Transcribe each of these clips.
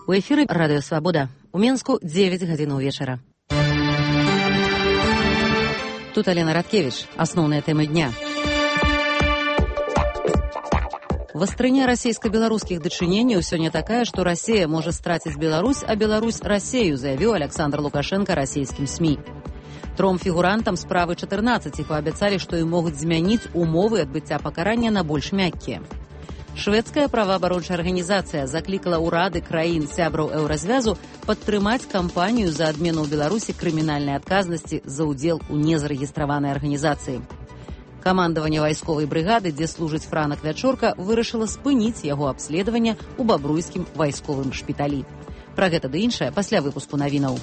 У эфіры Радыё Свабода. У Менску 9 гадзінаў вечара. Тут Алена Радкевич. Основные темы дня. Вастрыня расійска-беларускіх дачыненняў сёння такая, што Расія можа страціць Беларусь, а Беларусь Расею, заявіў Александр Лукашенко расійскім СМІ. Тром фігурантам справы 14 паабяцалі, што ім могуць змяніць умовы адбыцця пакарання на больш мяккія. Шведская праваабарончая арганізацыя заклікала ўрады краін сябраў еўразвязу падтрымаць кампанію за адмену ў Беларусі крымінальнай адказнасці за ўдзел у незарэгістраванай арганізацыі. Камандаванне вайсковай брыгады, дзе служыць Франак Вячорка, вырашыла спыніць яго абследаванне ў бабруйскім вайсковым шпіталі. Пра гэта ды іншае пасля выпуску навінаў.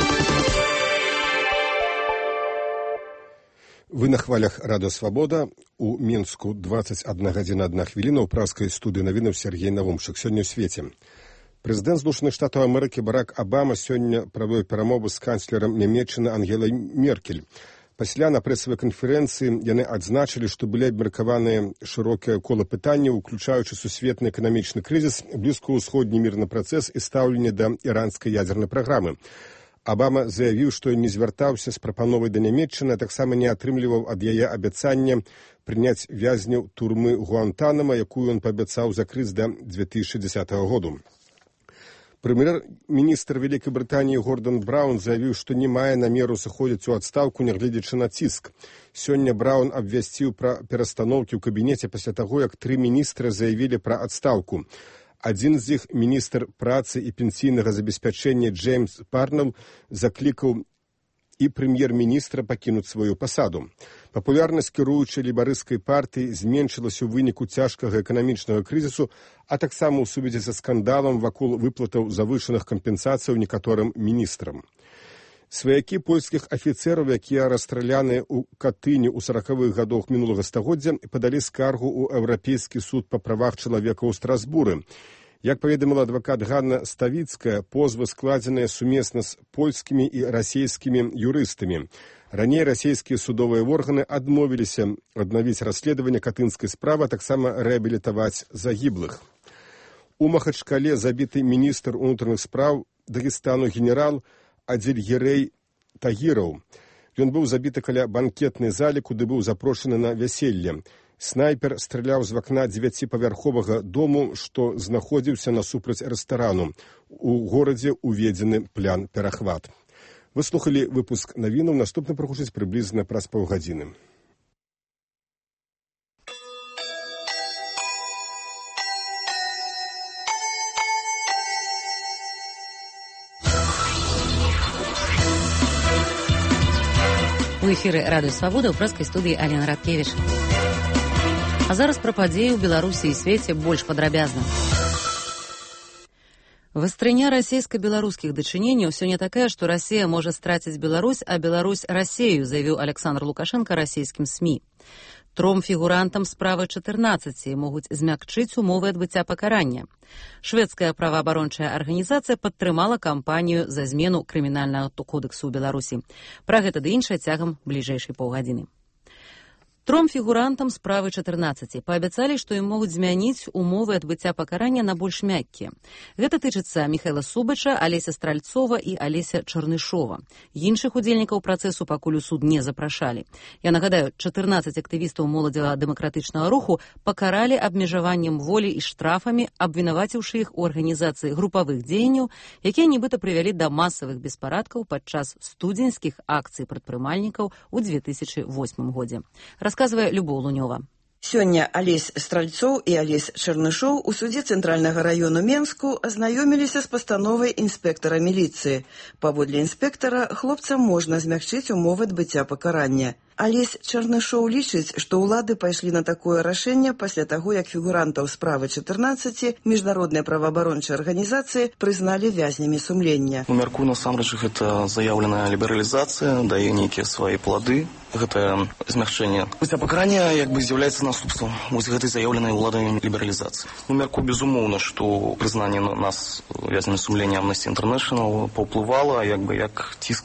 Вы на хвалях Радыё Свабода. У Менску 21 гадзіна 1 хвіліна. У празкай студыі навінаў Сергей Навумчык. Сёння ў свеце. Прэзідэнт Злучаных Штатаў Амерыкі Барак Абама сёння правёў перамовы з канцлерам Нямецчыны Ангелай Меркель. Пасля на прэсавай канферэнцыі яны адзначылі, што былі абмеркаваныя шырокае кола пытанняў, уключаючы сусветны эканамічны крызіс, блізкаўсходні мірны працэс і стаўленне да іранскай ядзернай праграмы. Абама заявіў, што не звяртаўся з прапановай да Нямецчыны, а таксама не атрымліваў ад яе абяцання прыняць вязняў турмы Гуантанама, якую ён паабяцаў закрыць да 2010 году. Прэм'ер-міністр Вялікай Брытаніі Гордан Браўн заявіў, што не мае намеру сыходзіць у адстаўку, нягледзячы на ціск. Сёння Браўн абвясціў пра перастаноўкі ў кабінеце пасля таго, як 3 міністры заявілі пра адстаўку. Адзін з іх, міністр працы і пенсійнага забеспячэння Джеймс Парнелл, заклікаў і прэм'ер-міністра пакінуць сваю пасаду. Папулярнасць кіруючай лейбарысцкай партыі зменшылася ў выніку цяжкага эканамічнага крызісу, а таксама ў сувязі са скандалам вакол выплатаў завышаных кампенсацыяў некаторым міністрам. Сваякі польскіх афіцэраў, якія расстраляны ў Катыні ў 40-х гадах мінулага стагоддзя, падалі скаргу ў Еўрапейскі суд па правах чалавека ў Страсбуры. Як паведаміла адвакат Ганна Ставіцкая, позвы складзеныя сумесна з польскімі і расійскімі юрыстамі. Раней расійскія судовыя органы адмовіліся аднавіць расследаванне катынскай справы, а таксама рэабілітаваць загіблых. У Махачкале забіты міністр унутраных спраў Дагестану генерал Адзельгерэй Тагіраў. Ён быў забіты каля банкетнай залі, куды быў запрошаны на вяселле. Снайпер страляў з вакна 9-павярховага дому, што знаходзіўся насупраць рэстарану. У горадзе уведзены план перахват. Вы слухалі выпуск навінаў, наступны прагучыць прыблізна праз паўгадзіны. У эфіры Радыё Свабода ў празкай студыі Алена Радкевич. А зараз пра падзеі ў Беларусі і свеце больш падрабязна. Вастрыня расійска-беларускіх дачыненняў сёння такая, што Расія можа страціць Беларусь, а Беларусь Расею, заявіў Александр Лукашенко расійскім СМІ. Тром фігурантам справы 14 могуць змякчыць умовы адбыцця пакарання. Шведская праваабарончая арганізацыя падтрымала кампанію за змену крымінальнага кодэксу ў Беларусі. Пра гэта ды іншае цягам бліжэйшай паўгадзіны. Тром фігурантам справы 14 паабяцалі, што ім могуць змяніць умовы адбыцця пакарання на больш мяккія. Гэта тычыцца Міхайла Субача, Алеся Стральцова і Алеся Чарнышова. Іншых удзельнікаў працэсу пакуль у суд не запрашалі. Я нагадаю, 14 актывістаў моладзевага дэмакратычнага руху пакаралі абмежаваннем волі і штрафамі, абвінаваціўшы іх у арганізацыі групавых дзеянняў, якія нібыта прывялі да масавых беспарадкаў падчас студзеньскіх акцый прадпрымальнікаў у 2008 годзе. Расказвае Любоў Лунёва. Сёння Алесь Стральцоў і Алесь Чарнышоў у судзе Цэнтральнага раёну Менску азнаёміліся з пастановай інспектара міліцыі. Паводле інспектара, хлопцам можна змягчыць умовы адбыцця пакарання. Алесь Чарнышоў лічыць, што ўлады пайшлі на такое рашэнне пасля таго, як фігурантаў справы 14 міжнародныя праваабарончыя арганізацыі прызналі вязнямі сумлення. У мярку насамрэч гэта заяўленая лібералізацыя, дае нейкія свае плады. Гэта змягчэнне адбыцця пакарання як бы з'яўляецца наступствам вось гэтай заяўленай уладамі лібералізацыі. У мярку безумоўна, што прызнанне нас вязнямі сумлення Amnesty International паўплывала як ціск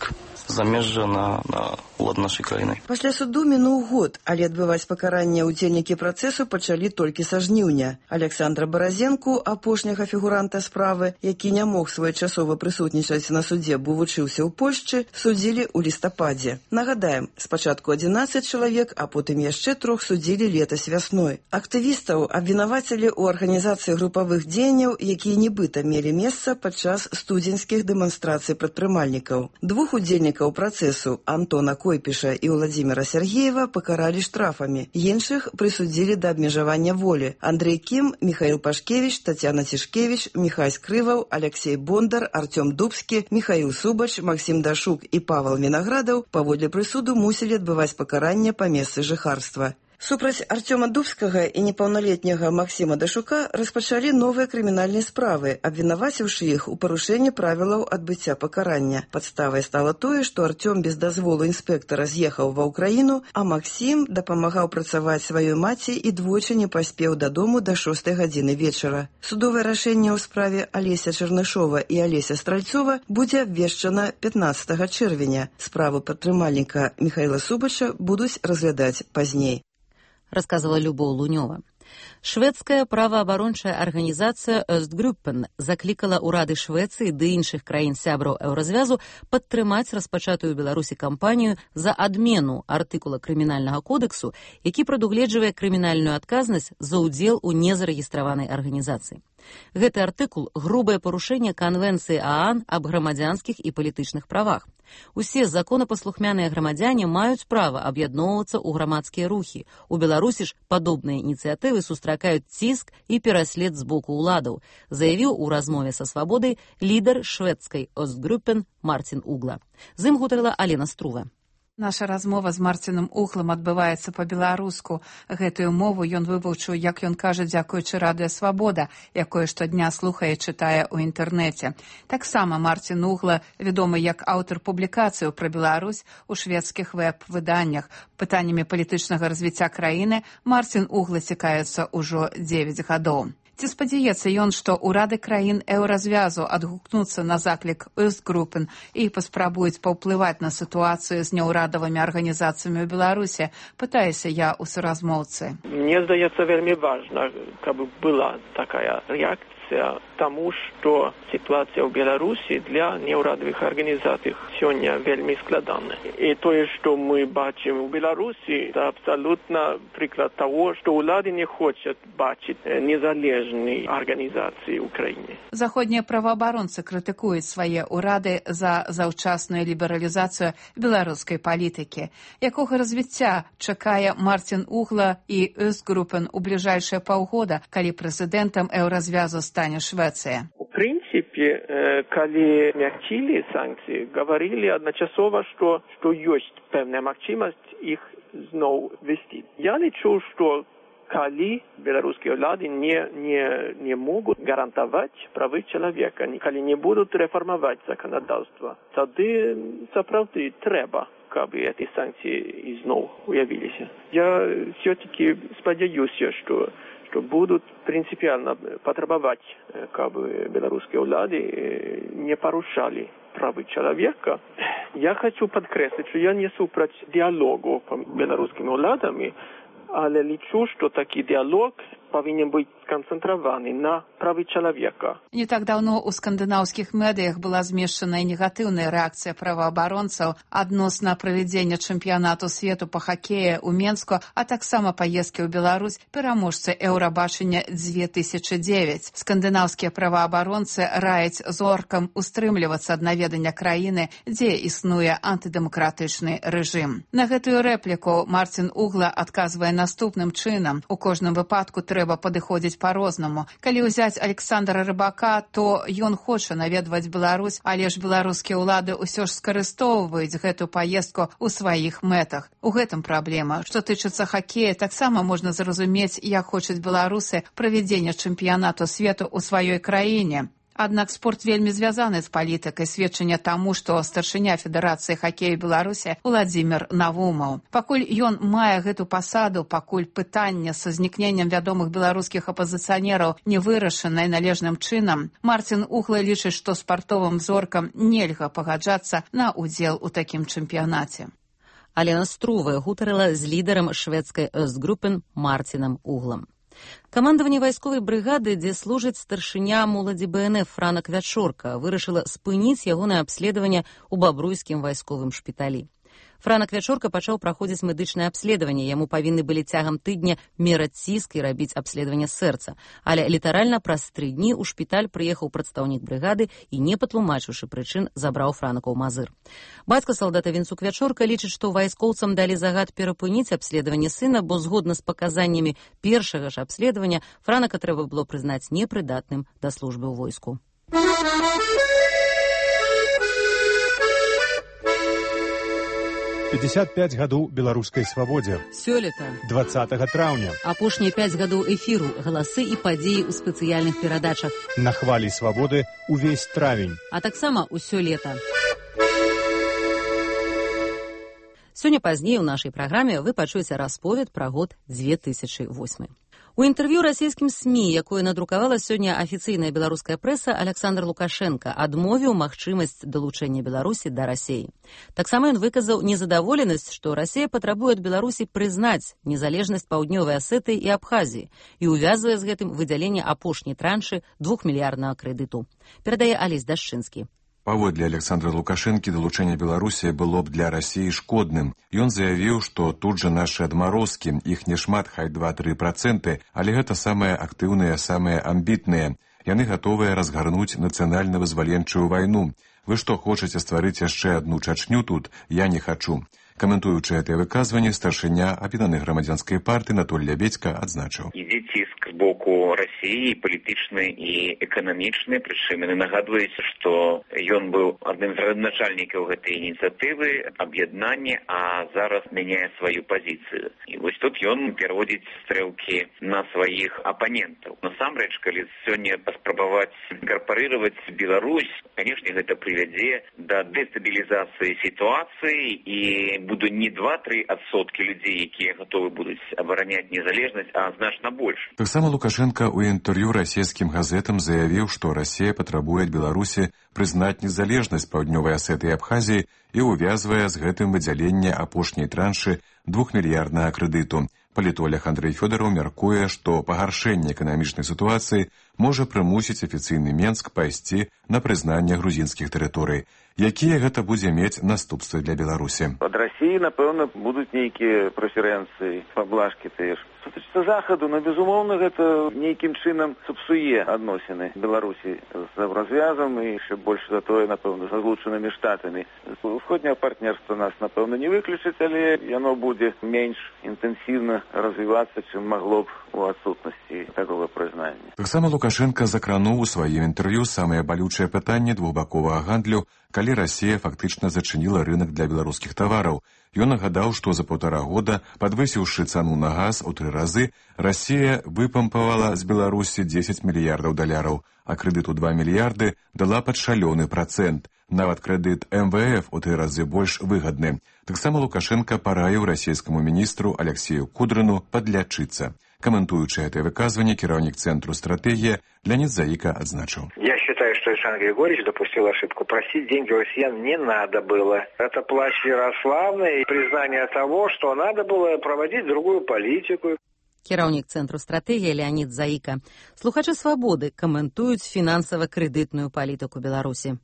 замежжа на ўлад нашай краіны. Пасля суду мінуў год, але адбываць пакаранне ўдзельнікі працэсу пачалі толькі са жніўня. Александра Баразенку, апошняга фігуранта справы, які не мог своечасова прысутнічаць на судзе, бо вучыўся ў Польшчы, судзілі ў лістападзе. Нагадаем, спачатку 11 чалавек, а потым яшчэ 3 судзілі летась вясной. Актывістаў абвінавацілі ў арганізацыі групавых дзеянняў, якія нібыта мелі месца падчас студзеньскіх дэманстрацый прадпрымальнікаў. 2 удзельнікаў працэсу, Антона Койпіша і Владзіміра Сергеева, пакаралі штрафамі. Іншых прысудзілі да абмежавання волі. Андрей Кім, Михаил Пашкевич, Татьяна Тишкевич, Михай Скрываў, Алексей Бондар, Артём Дубскі, Михаил Субач, Максим Дашук і Павел Вінаградаў паводле прысуду мусілі адбываць пакаранне па месцы жыхарства. Супраць Артёма Дубскага і непаўналетняга Максима Дашука распачалі новыя крымінальныя справы, абвінаваціўшы іх у парушэнні правілаў адбыцця пакарання. Падставай стала тое, што Артём без дазволу інспектара з'ехаў ва ўкраіну, а Максим дапамагаў працаваць сваёй маці і двойчы не паспеў дадому да 6 гадзіны вечара. Судовае рашэнне ў справе Алеся Чарнышова і Алеся Стральцова будзе абвешчана 15 чэрвеня. Справу падтрымальніка Михаила Субача будуць разглядаць пазней. Рассказывала Любоў Лунёва. Шведская праваабарончая арганізацыя Östgruppen заклікала ўрады Швецыі ды іншых краін-сябраў еўразвязу падтрымаць распачатую ў Беларусі кампанію за адмену артыкула крымінальнага кодэксу, які прадугледжвае крымінальную адказнасць за ўдзел у незарэгістраванай арганізацыі. Гэты артыкул – грубае парушэнне Канвенцыі ААН аб грамадзянскіх і палітычных правах. Усе законапаслухмяныя грамадзяне маюць права аб'ядноўвацца ў грамадскія рухі. У Беларусі ж падобныя ініцыятывы сустракаюць ціск і пераслед з боку ўладаў, заявіў у размове са «Свабодай» лідар шведскай Östgruppen Мартин Угла. З ім гутарыла Алена Струва. Наша размова з Марціном Углам адбываецца па-беларуску. Гэтую мову ён вывучыў, як ён кажа, дзякуючы радыё «Свабода», якое штодня слухае і чытае ў інтэрнэце. Таксама Марцін Угла вядомы як аўтар публікацыяў пра Беларусь у шведскіх вэб-выданнях. Пытаннямі палітычнага развіцця краіны Марцін Угла цікавіцца ўжо 9 гадоў. Ці спадзяецца ён, што ўрады краін еўразвязу адгукнуцца на заклік Östgruppen і паспрабуюць паўплываць на сітуацыю з няўрадавымі арганізацыямі ў Беларусі, пытаюся я ў суразмоўцы. Мне здаецца вельмі важна, каб была такая рэакцыя, таму што сітуацыя ў Беларусі для няўрадавых арганізацый сёння вельмі складана. І тое, што мы бачым у Беларусі, це абсалютна прыклад таго, што ўлады не хочуць бачыць незалежнай арганізацыі ў краіне. Заходнія праваабаронцы крытыкуюць свае ўрады за заўчасную лібералізацыю беларускай палітыкі. Якога развіцця чакае Марцін Угла і Östgruppen у бліжэйшыя паўгода, калі прэзідэнтам еўразвязу стане Швецыя? У прынцыпе, калі мякчілі санкцыі, гаварылі адначасова, што ёсць пэўная магчымасць іх зноў весці. Я лічу, што калі беларускія ўлады не могуць гарантаваць правы чалавека, калі не будуць рэфармаваць заканадаўства, тады сапраўды трэба, каб эти санкцыі зноў уявіліся. Я все-таки спадзяюся, што будут принципиально потребовать, как бы белорусские улады не порушали правы человека. Я хочу подкреслить, что я не супраць диалогу по белорусскими уладами, але лічу, что такой диалог повинен быть сконцентраваны на правы чалавека. Не так даўно ў скандынаўскіх медыях была змешчаная негатыўная рэакцыя праваабаронцаў адносна правядзення чэмпіянату свету па хакеі ў Менску, а таксама паездкі ў Беларусь пераможцы Еўрабачання 2009. Скандынаўскія праваабаронцы раяць зоркам устрымлівацца ад наведання краіны, дзе існуе антыдэмакратычны рэжым. На гэтую рэпліку Марцін Угла адказвае наступным чынам. У кожным выпадку трэба падыходзіць па-рознаму. Калі ўзяць Александра Рыбака, то ён хоча наведваць Беларусь, але ж беларускія ўлады ўсё ж скарыстоўваюць гэту паездку ў сваіх мэтах. У гэтым праблема. Што тычыцца хакея, таксама можна зразумець, як хочуць беларусы правядзення чэмпіянату свету ў сваёй краіне. Аднак спорт вельмі звязаны з палітыкай, сведчанне таму, што старшыня Федэрацыі хакею Беларусі Владзімір Навумаў. Пакуль ён мае гэту пасаду, пакуль пытанне са знікненнем вядомых беларускіх апазіцыянераў не вырашанай належным чынам, Марцін Угла лічыць, што спартовым зоркам нельга пагаджацца на ўдзел у такім чэмпіянаце. Алена Струве гутарыла з лідарам шведскай Östgruppen Марцінам Углам. Камандаванне вайсковай брыгады, дзе служыць старшыня моладзі БНФ Франак Вячорка, вырашыла спыніць ягонае абследаванне ў бабруйскім вайсковым шпіталі. Франак Вячорка пачаў праходзіць медычнае абследаванне. Яму павінны былі цягам тыдня мераць ціск і рабіць абследаванне сэрца. Але літаральна праз 3 дні ў шпіталь прыехаў прадстаўнік брыгады і, не патлумачыўшы прычын, забраў Франака ў Мазыр. Бацька салдата Вінцук Вячорка лічыць, што вайскоўцам далі загад перапыніць абследаванне сына, бо згодна з паказаннямі першага ж абследавання Франака трэба было прызнаць непрыдатным да службы ў войску. 55 гадоў беларускай свабодзе. Сёлета 20 траўня. Апошнія 5 гадоў эфіру, галасы і падзеі ў спецыяльных перадачах. На хвалі свабоды увесь травень. А таксама ўсё лета. Сёння пазней у нашай праграме вы пачуеце расповед пра год 2008. У інтэрв'ю расійскім СМІ, якое надрукавала сёння афіцыйная беларуская прэса, Александр Лукашенко адмовіў магчымасць далучэння Беларусі да Расіі. Таксама ён выказаў незадаволенасць, што Расія патрабуе ад Беларусі прызнаць незалежнасць Паўднёвай Асетыі і Абхазіі і увязвае з гэтым выдзяленне апошняй траншы 2-мільярднага крэдыту. Перадае Алесь Дашчынскі. Паводле Александра Лукашэнкі далучэнне Беларусі было б для Расіі шкодным. Ён заявіў, што тут жа нашы адмарозкі, іх не шмат, хай 2-3%, але гэта самыя актыўныя, самыя амбітныя. Яны гатовыя разгарнуць нацыянальна-вызваленчую вайну. Вы што, хочаце стварыць яшчэ адну Чачню тут? Я не хачу. Каментуючы гэтае выказванне, старшыня аб'яднанай грамадзянскай партыі Анатоль Лябедзька адзначыў. Ідзе ціск з боку Расіі, палітычны і эканамічны, прычым яны нагадваюць, што ён быў адным з радначальнікаў гэтай ініцыятывы, аб'яднання, а зараз мяняе сваю пазіцыю. І вось тут ён пераводзіць стрэлкі на сваіх апанентаў. Насамрэч, калі сёння паспрабаваць інкарпарыраваць Беларусь, канешне, гэта прывядзе да дэстабілізацыі сітуацыі і будут не 2-3% людей, якія готовы будуць абараняць незалежнасць, а значна больш. Таксама Лукашенко ў інтэрв'ю расійскім газетам заявіў, што Расія патрабуе ад Беларусі прызнаць незалежнасць Паўднёвай Асетыі і Абхазіі і увязвае з гэтым выдзяленне апошняй траншы 2-мільярднага крэдыту. Палітолог Андрэй Фёдараў мяркуе, што пагаршэнне эканамічнай сітуацыі можа прымусіць афіцыйны Менск пайсці на прызнанне грузінскіх тэрыторый. Якія гэта будзе мець наступствы для Беларусі? Ад Расіі, напэўна, будуць нейкія прэферэнцыі, паблажкі тыя ж. Сутычца Захаду, но, безумоўна, гэта нейкім чынам сапсуе адносіны Беларусі з развязам і яшчэ больш за тое, напэўна, з Злучанымі Штатамі. Усходняе партнерства нас, напэўна, не выключыць, але яно будзе менш інтэнсіўна развівацца, чым магло б у адсутнасці такога прызнання. Таксама Лукашенко закрануў у сваім інтэрв'ю самае балючае пытанне двухбаковага гандлю, калі Расія фактычна зачыніла рынак для беларускіх тавараў. Ён нагадаў, што за 1,5 года, падвысіўшы цану на газ у 3 разы, Расія выпампавала з Беларусі 10 мільярдаў даляраў, а крэдыту 2 мільярды дала пад шалёны працэнт. Нават крэдыт МВФ у 3 разы больш выгадны. Таксама Лукашенко параіў расійскаму міністру Алексею Кудрыну падлячыцца. Каментуючы гэтае выказванне, кіраўнік Цэнтру стратэгія Леонид Заика адзначыў. Я считаю, что Александр Григорьевич допустил ошибку. Просить деньги у россиян не надо было. Это плач Ярославны и признание того, что надо было проводить другую политику. Кіраўнік Цэнтру стратэгія Леонид Заика. Слухачы «Свободы» каментуюць фінансава-крэдытную палітыку Беларусі.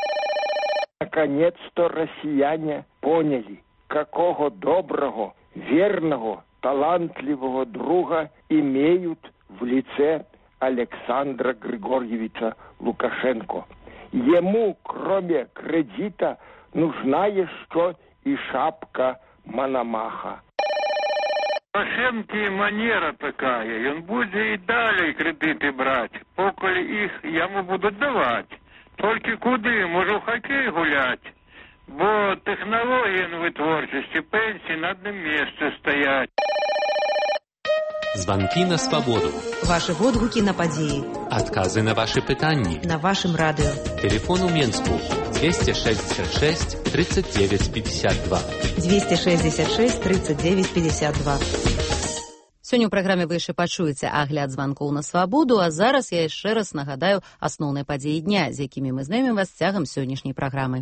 Наконец-то россияне поняли, какого доброго, верного, талантливого друга имеют в лице Александра Григорьевича Лукашенко. Ему, кроме кредита, нужна еще и шапка Мономаха. Лукашенко манера такая, он будет и далее кредиты брать, поколь их ему будут давать. Только куды, можу хоккей гулять, бо технологии на вытворчости, пенсии на одном месте стоять. Звонки на свободу. Ваши водгуки на подеи. Отказы на ваши пытанни. На вашем радио. Телефон у Менску 266 39 52. 266 39 52. Сёння ў праграме вы яшчэ пачуеце агляд званкоў на свабоду, а зараз я яшчэ раз нагадаю асноўныя падзеі дня, з якімі мы знаёмім вас цягам сённяшняй праграмы.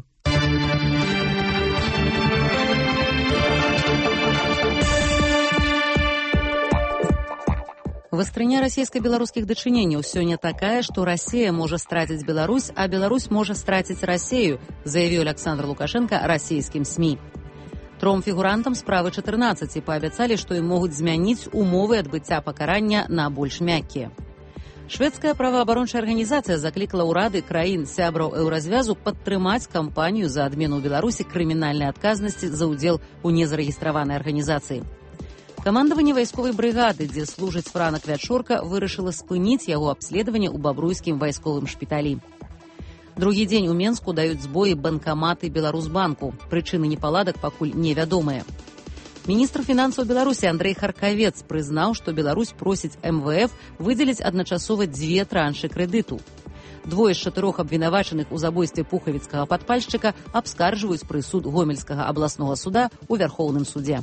Вастрыня расійска-беларускіх дачыненняў сёння такая, што Расія можа страціць Беларусь, а Беларусь можа страціць Расею, заявіў Александр Лукашенко расійскім СМІ. Тром фігурантам справы 14 паабяцалі, што ім могуць змяніць умовы адбыцця пакарання на больш мяккія. Шведская праваабарончая арганізацыя заклікала ўрады краін сябраў еўразвязу падтрымаць кампанію за адмену ў Беларусі крымінальнай адказнасці за ўдзел у незарэгістраванай арганізацыі. Камандаванне вайсковай брыгады, дзе служыць Франак Вячорка, вырашыла спыніць яго абследаванне ў бабруйскім вайсковым шпіталі. Другі дзень у Менску даюць збоі банкаматы Беларусбанку. Прычыны непаладак пакуль невядомыя. Міністр фінансаў Беларусі Андрэй Харкавец прызнаў, што Беларусь просіць МВФ выдзеліць адначасова 2 траншы крэдыту. 2 з 4 абвінавачаных у забойстве пухавіцкага падпальшчыка абскарджваюць прысуд Гомельскага абласнога суда ў Вярхоўным судзе.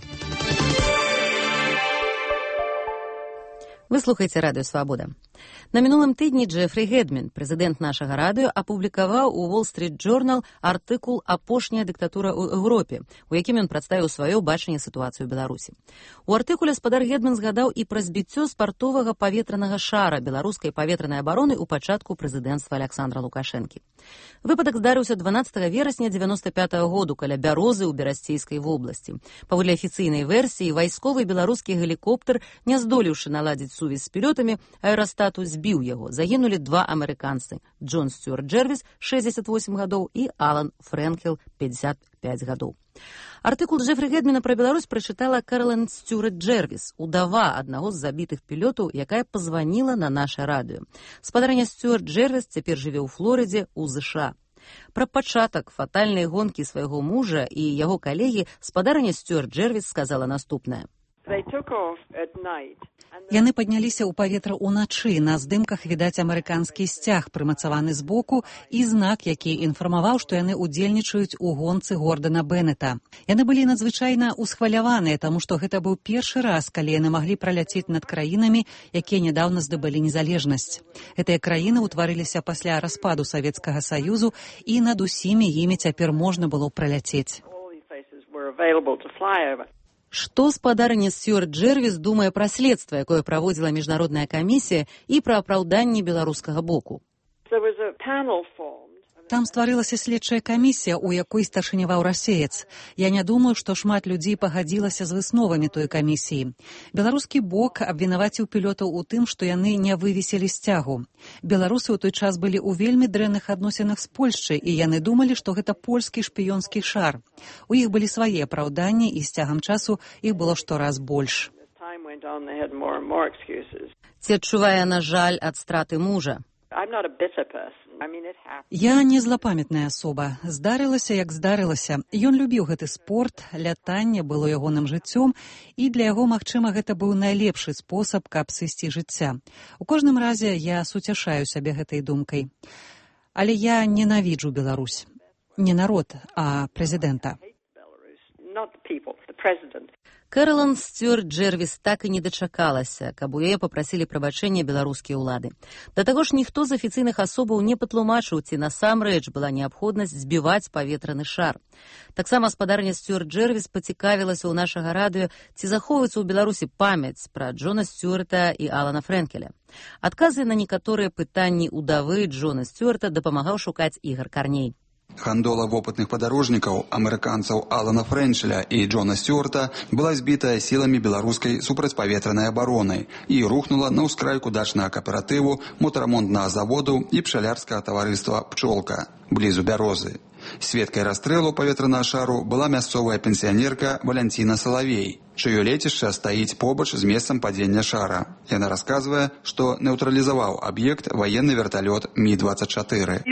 Вы слухаеце радыё «Свабода». На мінулым тыдні Джефрі Гедмін, прэзідэнт нашага радыё, апублікаваў у Wall Street Journal артыкул «Апошняя дыктатура ў Еўропе», у якім ён прадставіў сваё бачанне сітуацыі ў Беларусі. У артыкуле спадар Гедмін згадаў і пра збіццё спартовага паветранага шара беларускай паветранай абароны ў пачатку прэзідэнцтва Александра Лукашэнкі. Выпадак здарыўся 12 верасня 95-го году каля Бярозы ў Берасцейскай вобласці. Паводле афіцыйнай версіі, вайсковы беларускі гелікоптер, не здолеўшы наладзіць сувязь з пілётамі, аэрастату збіў яго. Загінулі 2 амерыканцы – Джон Стюарт Джэрвіс, 68 гадоў, і Алан Фрэнкел, 55 гадоў. Артыкул Джефрі Гедміна пра Беларусь прачытала Кэралайн Стюарт Джэрвіс, удава аднаго з забітых пілётаў, якая пазваніла на наша радыё. Спадарня Стюарт Джэрвіс цяпер жыве ў Флорыдзе, у ЗША. Пра пачатак фатальнай гонкі свайго мужа і яго калегі спадарня Стюарт Джэрвіс сказала наступнае. Яны падняліся ў паветра ўначы. На здымках відаць амерыканскі сцяг, прымацаваны збоку, і знак, які інфармаваў, што яны ўдзельнічаюць у гонцы Гордана Беннета. Яны былі надзвычайна ўсхваляваныя, таму што гэта быў першы раз, калі яны маглі праляцець над краінамі, якія нядаўна здабылі незалежнасць. Гэтыя краіны ўтварыліся пасля распаду Савецкага Саюзу, і над усімі імі цяпер можна было праляцець. Што спадарня Стюарт Джэрвіс думае пра следства, якое праводзіла міжнародная камісія, і пра апраўданне беларускага боку? Там стварылася следчая камісія, у якой старшыняваў расеец. Я не думаю, што шмат людзей пагадзілася з высновамі той камісіі. Беларускі бок абвінаваціў пілётаў у тым, што яны не вывесілі сцягу. Беларусы ў той час былі ў вельмі дрэнных адносінах з Польшчай, і яны думалі, што гэта польскі шпіёнскі шар. У іх былі свае апраўданні, і з цягам часу іх было штораз больш. Ці адчувае, на жаль, ад страты мужа? Я не злапамятная асоба. Здарылася, як здарылася. Ён любіў гэты спорт, лятанне было ягоным жыццём, і для яго, магчыма, гэта быў найлепшы спосаб, каб сысці жыцця. У кожным разе я суцяшаю сябе гэтай думкай. Але я ненавіджу Беларусь. Не народ, а прэзідэнта. Кэралайн Стюарт Джэрвіс так і не дачакалася, каб у яе папрасілі прабачэння беларускія ўлады. Да таго ж ніхто з афіцыйных асобаў не патлумачыў, ці насамрэч была неабходнасць збіваць паветраны шар. Таксама спадарня Стюарт Джэрвіс пацікавілася ў нашага радыё, ці захоўваецца ў Беларусі памяць пра Джона Стюарта і Алана Фрэнкеля. Адказы на некаторыя пытанні ўдавы Джона Стюарта дапамагаў шукаць Ігар Карней. Гандола вопытных падарожнікаў, амерыканцаў Алана Фрэнчеля і Джона Стюарта была збітая сіламі беларускай супрацьпаветранай абароны і рухнула на ўскрайку дачнага кааператыву, мотарамонтнага заводу і пчалярскага таварыства «Пчолка» блізу Бярозы. Сведкай расстрэлу паветранага шару была мясцовая пенсіянерка Валянціна Салавей, чыё лецішча стаіць побач з месцам падзення шара. Яна расказвае, што нейтралізаваў аб'ект ваенны верталёт Мі-24. Лётчик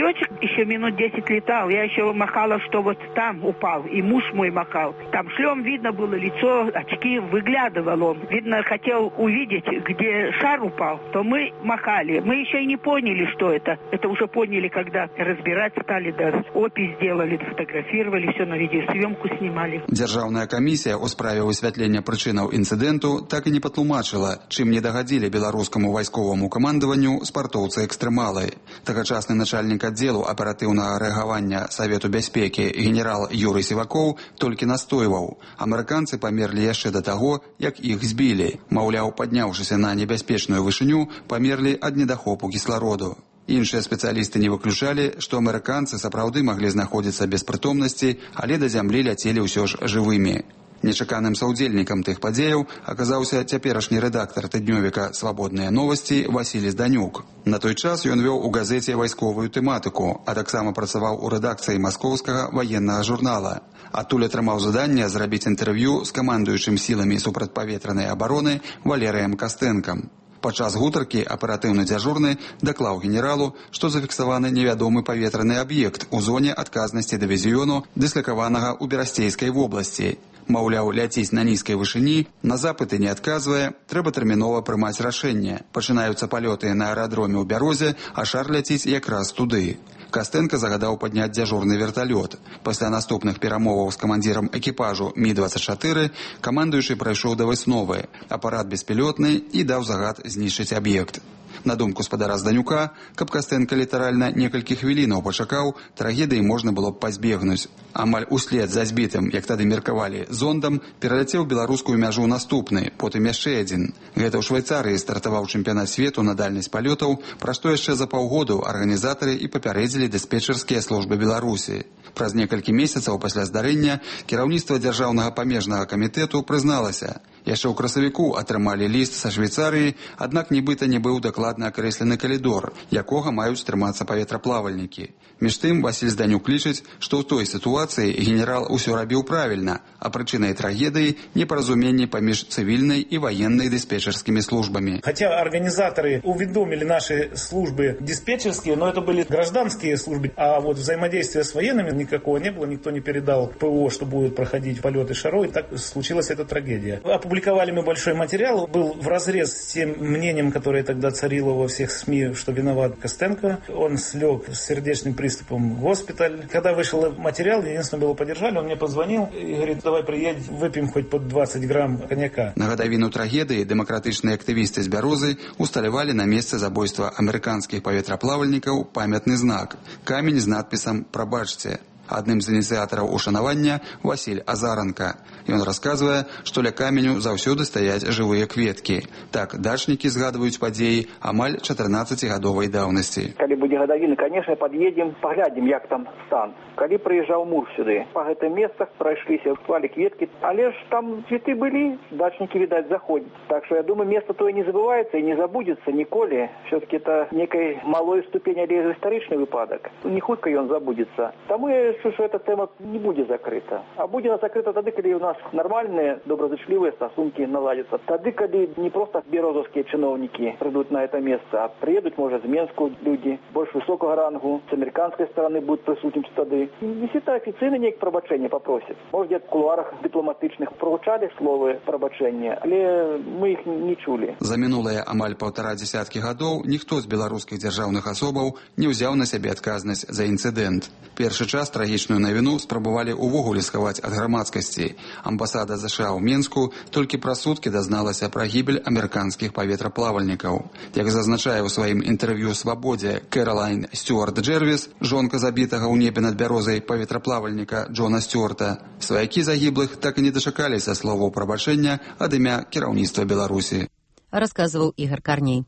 еще минут 10 летал. Я еще махала, что вот там упал. И муж мой махал. Там шлем видно было лицо, очки выглядывал он. Видно, хотел увидеть, где шар упал. То мы махали. Мы еще и не поняли, что это. Это уже поняли, когда разбирать стали, да, опись сделали, фотографировали, все на видеосъемку снимали. Дзяржаўная камісія ў справе высвятлення прычынаў інцыдэнту так і не патлумачыла, чым не дагадзілі беларускаму вайсковаму камандаванню спартоўцы-экстрэмалы. Тагачасны начальнік аддзелу аператыўнага рэагавання Савету бяспекі генерал Юрый Сівакоў толькі настойваў. Амерыканцы памерлі яшчэ да таго, як іх збілі. Маўляў, падняўшыся на небяспечную вышыню, памерлі ад недахопу кіслароду. Іншыя спецыялісты не выключалі, што амерыканцы сапраўды маглі знаходзіцца без прытомнасці, але да зямлі ляцелі ўсё ж жывымі. Нечаканым саўдзельнікам тых падзеяў аказаўся цяперашні рэдактар тыднёвіка «Свабодныя новасці» Васілій Зданюк. На той час ён вёў у газеце вайсковую тэматыку, а таксама працаваў у рэдакцыі маскоўскага ваеннага журнала. Адтуль атрымаў заданне зрабіць інтэрв'ю з камандуючым сіламі супрацьпаветранай абароны Валерыем Кастэнкам. Падчас гутаркі аператыўны дзяжурны даклаў генералу, што зафіксаваны невядомы паветраны аб'ект у зоне адказнасці дывізіёну, дыслакаванага ў Берасцейскай вобласці. Маўляў, ляціць на нізкай вышыні, на запыты не адказвае, трэба тэрмінова прымаць рашэнне. Пачынаюцца палёты на аэрадроме ў Бярозе, а шар ляціць якраз туды. Кастэнка загадаў падняць дзяжурны верталёт. Пасля наступных перамоваў з камандзірам экіпажу Мі-24 камандуючы прайшоў да высновы. Апарат беспілётны і даў загад знішчыць аб'ект. На думку спадара Зданюка, каб Кастэнка літаральна некалькі хвілінаў пачакаў, трагедыі можна было б пазбегнуць. Амаль услед за збітым, як тады меркавалі, зондам пераляцеў беларускую мяжу наступны, потым яшчэ адзін. Гэта ў Швайцарыі стартаваў чэмпіянат свету на дальнасць палётаў, пра што яшчэ за паўгоду арганізатары і папярэдзілі дыспетчерскія службы Беларусі. Праз некалькі месяцаў пасля здарэння кіраўніцтва дзяржаўнага памежнага камітэту прызналася. Яшчэ ў красавіку атрымалі ліст са Швейцарыі, аднак нібыта не быў дакладна акрэслены калідор, якога маюць трымацца паветраплавальнікі. Між тым, Васіль Зданюк лічыць, што ў той сітуацыі генерал усё рабіў правільна, а прычынай трагедыі непаразуменне паміж цывільнай і военной диспетчерскими службами. Хотя организаторы уведомили наши службы диспетчерские, но это были гражданские службы, а вот взаимодействия с военными никакого не было, никто не передал ПО, что будут проходить полеты шаров, и так случилась эта трагедия. Опубликовали мы большой материал, был вразрез с тем мнением, которое тогда царило во всех СМИ, что виноват Костенко. Он слег с сердечным приступом в госпиталь. Когда вышел материал, единственное, было поддержали, он мне позвонил и говорит, давай приедь, выпьем хоть под 20 грамм коньяка. На гадавіну трагедыі дэмакратычныя актывісты з Бярозы усталявалі на месцы забойства амерыканскіх паветраплавальнікаў памятны знак – камень з надпісам «Прабачце». Адным з ініцыятараў ушанавання Васіль Азаранка. Ён расказвае, што ля каменю заўсёды стаяць жывыя кветкі. Так дачнікі згадваюць падзеі амаль 14-гадовай даўнасці. Калі будзе гадавіна, конечно, пад'едзем, паглядзім, як там стан. Калі прыязджаў муж сюды, па гэтым месцах прайшліся, клалі кветкі, але ж там цветы былі, дачнікі, відаць, заходзяць. Так что я думаю, место тое не забываецца і не забудзецца ніколі. Все-таки это некай малой ступень, але гістарычны выпадак. Не хутка ён забудзецца. Таму я что эта тема не будет закрыта. А будет она закрыта тогда, когда у нас нормальные, доброзычливые стосунки наладятся. Тогда, когда не просто березовские чиновники придут на это место, а приедут, может, из Менска люди больше высокого рангу, с американской стороны будут присутствовать тогда. Действительно, официально некое пробачение попросят. Может, где-то в кулуарах дипломатичных прозвучали словы пробачения, але мы их не чули. За минулые амаль 1,5 гадоў ніхто з беларускіх дзяржаўных асобаў не ўзяў на сябе адказнасць за інцыдэнт. Першы час трагічную навіну спрабавалі ўвогуле схаваць ад грамадскасці. Амбасада США ў Менску толькі праз суткі дазналася пра гібель амерыканскіх паветраплавальнікаў. Як зазначае ў сваім інтэрв'ю «Свабодзе» Кэролайн Стюарт Джервіс, жонка забітага ў небе над Бярозай паветраплавальніка Джона Стюарта, сваякі загіблых так і не дачакаліся словаў прабачэння ад імя кіраўніцтва Беларусі. Расказваў Ігор Карней.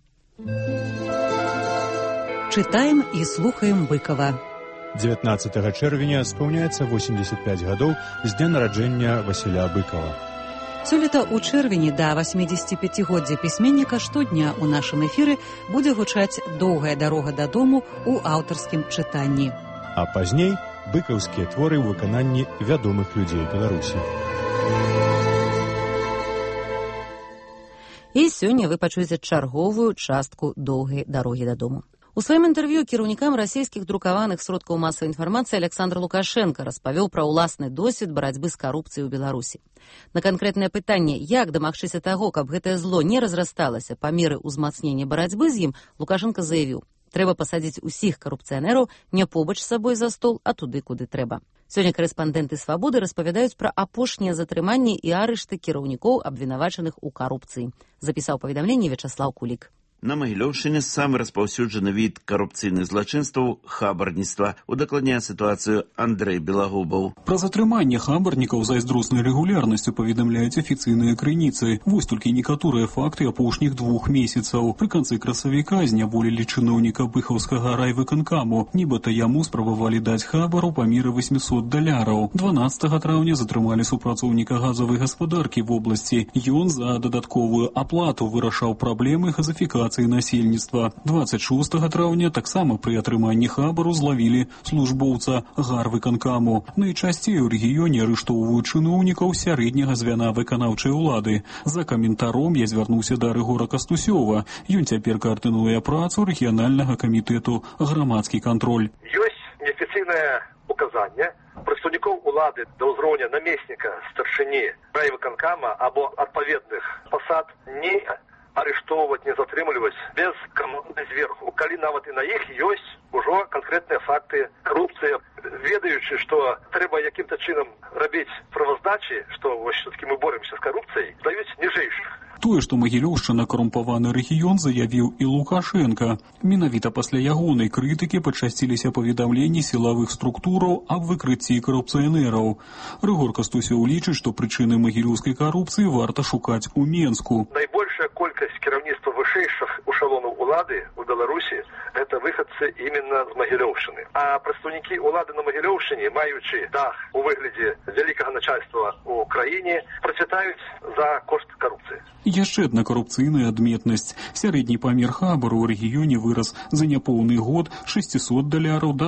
Чытаем і слухаем Быкова. 19 чэрвеня спаўняецца 85 гадоў з дня нараджэння Васіля Быкова. Сёлета ў чэрвені да 85-годдзя пісьменніка штодня ў нашым эфіры будзе гучаць «Доўгая дарога дадому» ў аўтарскім чытанні. А пазней быкаўскія творы ў выкананні вядомых людзей Беларусі. І сёння вы пачуеце чарговую частку «Доўгай дарогі дадому». У сваім інтэрв'ю кіраўнікам расійскіх друкаваных сродкаў масавай інфармацыі Александр Лукашенко распавёў пра ўласны досвед барацьбы з карупцыяй у Беларусі. На канкрэтнае пытанне, як дамагчыся таго, каб гэтае зло не разрасталася па меры ўзмацнення барацьбы з ім, Лукашенко заявіў: трэба пасадзіць усіх карупцыянераў не побач з сабой за стол, а туды, куды трэба. Сёння карэспандэнты «Свабоды» распавядаюць пра апошнія затрыманні і арышты кіраўнікоў, абвінавачаных у карупцыі. Запісаў паведамленне Вячаслаў Кулік. На Магілёўшчыне самы распаўсюджаны від карупцыйных злачынстваў – хабарніцтва. Удакладняе сітуацыю Андрэй Белагубаў. Пра затрыманне хабарнікаў з айздроснай рэгулярнасцю паведамляюць афіцыйныя крыніцы. Вось толькі некаторыя факты апошніх 2 месяцаў. Пры канцы красавіка зняволілі чыноўніка быхаўскага райвыканкаму. Нібыта яму спрабавалі даць хабару па меры $800. 12 траўня затрымалі супрацоўніка газавай гаспадаркі вобласці. Ён за дадатковую аплату вырашаў праблемы газафікацыі насельніцтва. 26 траўня таксама пры атрыманні хабару злавілі службоўца гарвыканкаму. Найчасцей у рэгіёне арыштоўваюць чыноўнікаў сярэдняга звяна выканаўчай улады. За каментаром я звярнуўся да Рыгора Кастусёва. Ён цяпер каардынуе працу рэгіянальнага камітэту «Грамадскі кантроль». Ёсць неафіцыйнае указанне прадстаўнікоў улады да ўзроўня намесніка старшыні райвыканкама або адпаведных пасад не арыштоўваць, не затрымліваць без каманды зверху, калі нават і на іх ёсць ужо канкрэтныя факты карупцыі. Ведаючы, што трэба якім-то чынам рабіць праваздачы, што вось все-таки мы боремся з карупцыяй, даюць ніжэйшых. Тое, што Магілёўшчына карумпаваны рэгіён, заявіў і Лукашенко. Менавіта пасля ягонай крытыкі пачасціліся паведамленні сілавых структураў аб выкрыцці карупцыянераў. Рыгор Кастусёў лічыць, што прычыны магілёўскай карупцыі варта шукаць у Менску. Найбольшая колькасць кіраўніцтва вышэйшых эшалонаў улады ў Беларусі – гэта выхадцы именно з Магілёўшчыны. А прадстаўнікі улады на Магілёўшчыне, маючы дах у выглядзе вялікага начальства ў краіне, працвітаюць за кошт карупцыі. Яшчэ адна карупцыйная адметнасць. Сярэдні памер хабару ў рэгіёне вырас за няпоўны год $600 да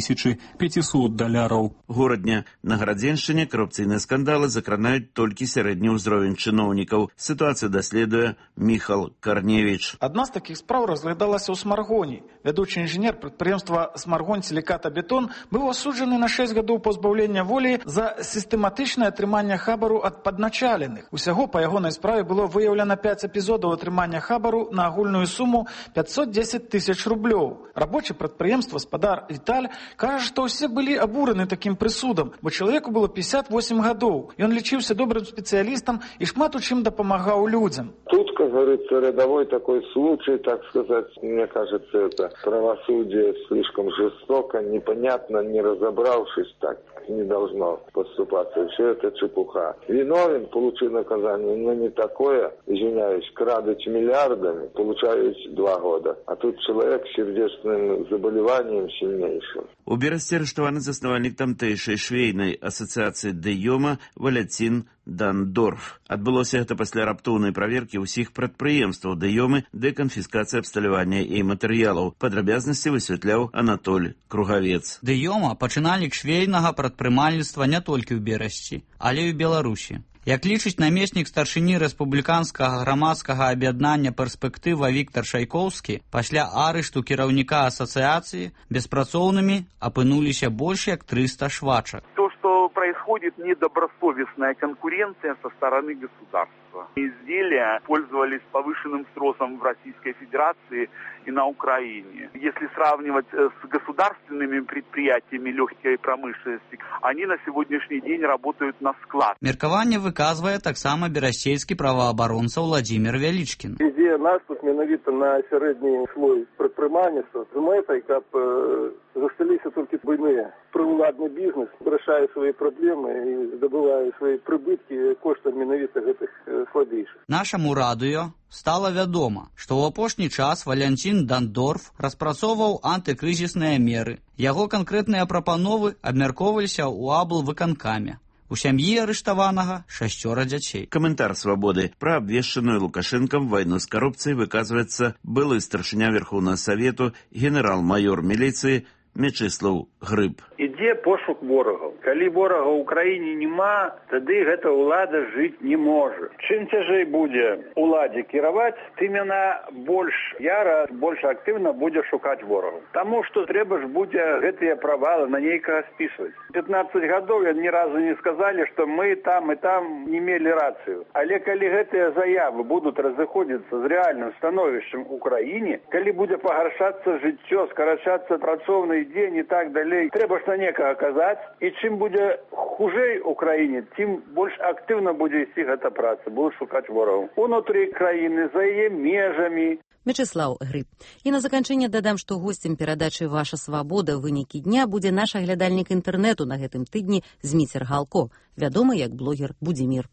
$1500. Горадня на Гарадзеншчыне карупцыйныя скандалы закранаюць толькі сярэдні ўзровень чыноўнікаў. Сітуацыю даследуе Міхал Карневіч. Адна з такіх спраў разглядалася ў Смаргоні. Вядучы інжынер прадпрыемства «Смаргон Сіліката-Бетон» быў асуджаны на 6 гадоў пазбаўлення волі за сістэматычнае атрыманне хабару ад падначаленых. Усяго па ягонай справе было выяўлена 5 эпізодаў атрымання хабару на агульную суму 510 000 рублёў. Рабочы прадпрыемства спадар Віталь кажа, што ўсе былі абураны такім прысудам, бо чалавеку было 58 гадоў. Ён лічыўся добрым спецыялістам і шмат у чым дапамагаў людзям. Тут, как говорится, рядовой такой случай, так сказать, мне кажется, это правосудие слишком жестоко, непонятно, не разобравшись, так не должно поступаться. Все это чепуха. Виновен, получил наказание, но не такое, извиняюсь, крадуть миллиардами, получают 2 года. А тут человек с сердечным заболеванием сильнейшим. У Берасці арыштаваны заснавальнік тамтэйшай швейнай асацыяцыі «Дэйома» Валяцін Дандорф. Адбылося гэта пасля раптоўнай праверкі ўсіх прадпрыемстваў «Дэйомы» ды канфіскацыі абсталявання і матэрыялаў. Падрабязнасці высвятляў Анатоль Кругавец. «Дэйома» пачыналі швейнага прадпрымальніцтва не толькі ў Берасці, але і ў Беларусі. Як лічыць намеснік старшыні рэспубліканскага грамадскага аб'яднання «Перспектыва» Віктар Шайкоўскі, пасля арышту кіраўніка асацыяцыі беспрацоўнымі апынуліся больш як 300 швачак. То, что происходит недобросовестная конкуренция со стороны государства. Изделия пользовались повышенным спросом в Российской Федерации и на Украине. Если сравнивать с государственными предприятиями легкой промышленности, они на сегодняшний день работают на склад. Меркаванне выказвае таксама берасцейскі праваабаронца Владзімір Вялічкін. Ідзе наступ менавіта на сярэдні слой прадпрымальніцтва з мэтай, каб засталіся толькі буйныя. Прыўладны бізнес вырашае свае праблемы і здабывае свае прыбыткі коштам менавіта гэтых слабейшых. Нашаму радыё стала вядома, што ў апошні час Валянцін Дандорф распрацоўваў антыкрызісныя меры. Яго канкрэтныя прапановы абмяркоўваліся ў аблвыканкаме. У сям'і арыштаванага 6 дзяцей. Каментар «Свабоды» пра абвешчаную Лукашэнкам вайну з карупцыяй выказваецца былы старшыня Верхоўнага Савету генерал-майор міліцыі Мячыслаў Грыб. Идея ідзе пошук ворагаў. Калі ворага ў краіне няма, тады гэта ўлада жыць не можа. Чым цяжэй будзе уладзе кіраваць, тым яна больш яра, больш актыўна будзе шукаць ворагаў. Таму што трэба ж будзе гэтыя правалы на нейкага спісваць. 15 гадоў ні разу не сказалі, што мы там і там не мелі рацыю. Але калі гэтыя заявы будуць разыходзіцца з рэальным становішчам у краіне, калі будзе пагаршацца жыццё, скарачацца працоўны дзень і так далей, трэба ж на некага казаць, і чым будзе хужэй у краіне, тым больш актыўна будзе ісці гэта праца, будуць шукаць ворагаў. Унутры краіны, за яе межамі. Мячеслаў Грыб. І на заканчэнне дадам, што госцем перадачы «Ваша свабода. Вынікі дня» будзе наш аглядальнік інтэрнэту на гэтым тыдні Зміцер Галко, вядомы як блогер Будзімір.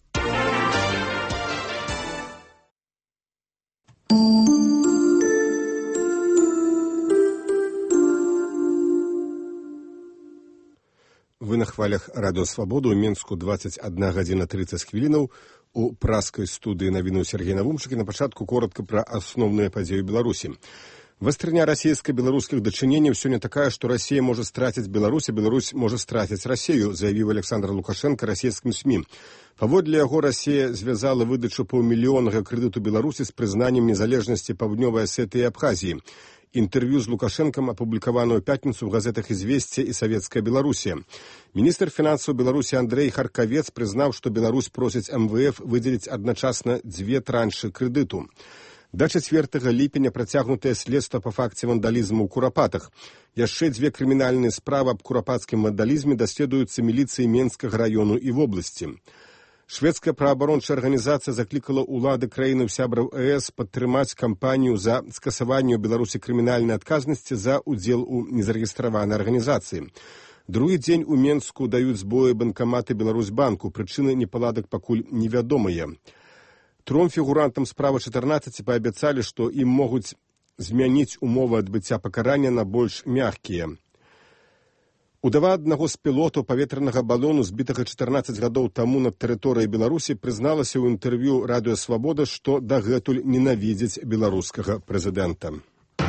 Вы на хвалях радыё «Свабода» ў Менску 21:30. У праскай студыі навіну Сергей Навумчык. На пачатку коротка пра асноўныя падзеі Беларусі. Вастрыня расійска-беларускіх дачыненняў сёння такая, што Расія можа страціць Беларусь, а Беларусь можа страціць Расію, заявіў Александр Лукашенко расійскім СМІ. Паводле яго, Расія звязала выдачу паўмільённага крэдыту Беларусі з прызнаннем незалежнасці Паўднёвай Асетыі і Абхазіі. Інтэрв'ю з Лукашэнкам апублікавана ў пятніцу ў газетах «Известия» і «Савецкая Беларусія». Міністр фінансаў Беларусі Андрэй Харкавец прызнаў, што Беларусь просіць МВФ выдзеліць адначасна 2 траншы крэдыту. Да 4 ліпеня працягнутае следства па факце вандалізму ў Курапатах. Яшчэ 2 крымінальныя справы аб курапацкім вандалізме даследуюцца міліцыяй Менскага раёну і вобласці. Шведская праабарончая арганізацыя заклікала ўлады краіны сябраў ЕС падтрымаць кампанію за скасаванне ў Беларусі крымінальнай адказнасці за ўдзел у незарэгістраванай арганізацыі. Другі дзень у Менску даюць збоі банкаматы Беларусьбанку, прычыны непаладак пакуль невядомыя. 3 фігурантам справы 14 паабяцалі, што ім могуць змяніць умовы адбыцця пакарання на больш мяккія. Удава аднаго з пілотаў паветранага балону, збітага 14 гадоў таму над тэрыторыяй Беларусі, прызналася ў інтэрв'ю радыё «Свабода», што дагэтуль ненавідзіць беларускага прэзідэнта.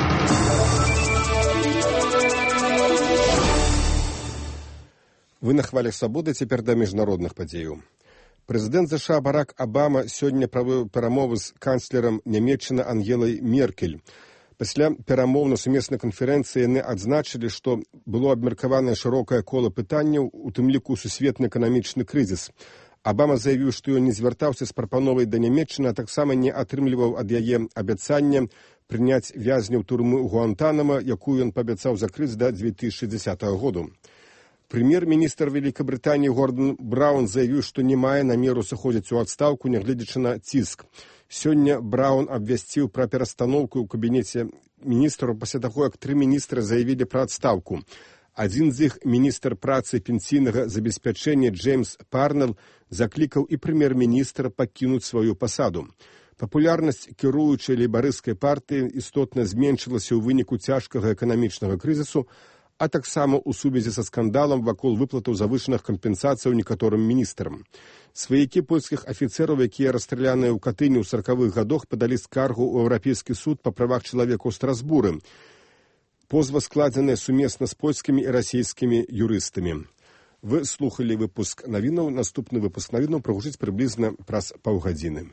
Вы на хвалях «Свабоды», цяпер да міжнародных падзеяў. Прэзідэнт ЗША Барак Абама сёння правёў перамовы з канцлерам Нямецчыны Ангелай Меркель. Пасля перамоў на сумеснай канферэнцыі яны адзначылі, што было абмеркаванае шырокае кола пытанняў, у тым ліку сусветны эканамічны крызіс. Абама заявіў, што ён не звяртаўся з прапановай да Нямецчыны, а таксама не атрымліваў ад яе абяцання прыняць вязняў турмы ў Гуантанамо, якую ён паабяцаў закрыць да 2060 году. Прэм'ер-міністр Вялікабрытаніі Гордон Браўн заявіў, што не мае намеру сыходзіць у адстаўку, нягледзячы на ціск. Сёння Браўн абвясціў пра перастаноўку ў кабінеце міністраў пасля таго, як 3 міністры заявілі пра адстаўку. Адзін з іх, міністр працы і пенсійнага забеспячэння Джеймс Парнелл, заклікаў і прэм'ер-міністра пакінуць сваю пасаду. Папулярнасць кіруючай лейбарысцкай партыі істотна зменшылася ў выніку цяжкага эканамічнага крызісу, а таксама ў сувязі са скандалам вакол выплатаў завышаных кампенсацыяў некаторым міністрам. Сваякі польскіх афіцэраў, якія расстраляныя ў Катыні ў 40-х гадах, падалі скаргу ў Еўрапейскі суд па правах чалавека ў Страсбуры. Позва складзеная сумесна з польскімі і расійскімі юрыстамі. Вы слухалі выпуск навінаў. Наступны выпуск навінаў прагучыць прыблізна праз паўгадзіны.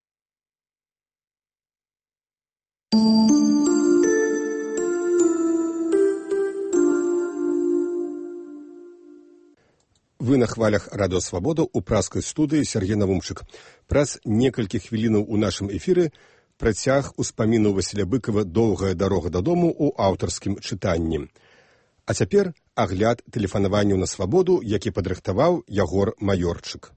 Вы на хвалях радыё «Свабода» у праскай студыі Сергей Навумчык. Праз некалькі хвілінаў у нашым эфіры працяг успаміну Васіля Быкава «Доўгая дарога дадому» у аўтарскім чытанні. А цяпер агляд тэлефанаванняў на свабоду, які падрыхтаваў Ягор Маёрчык.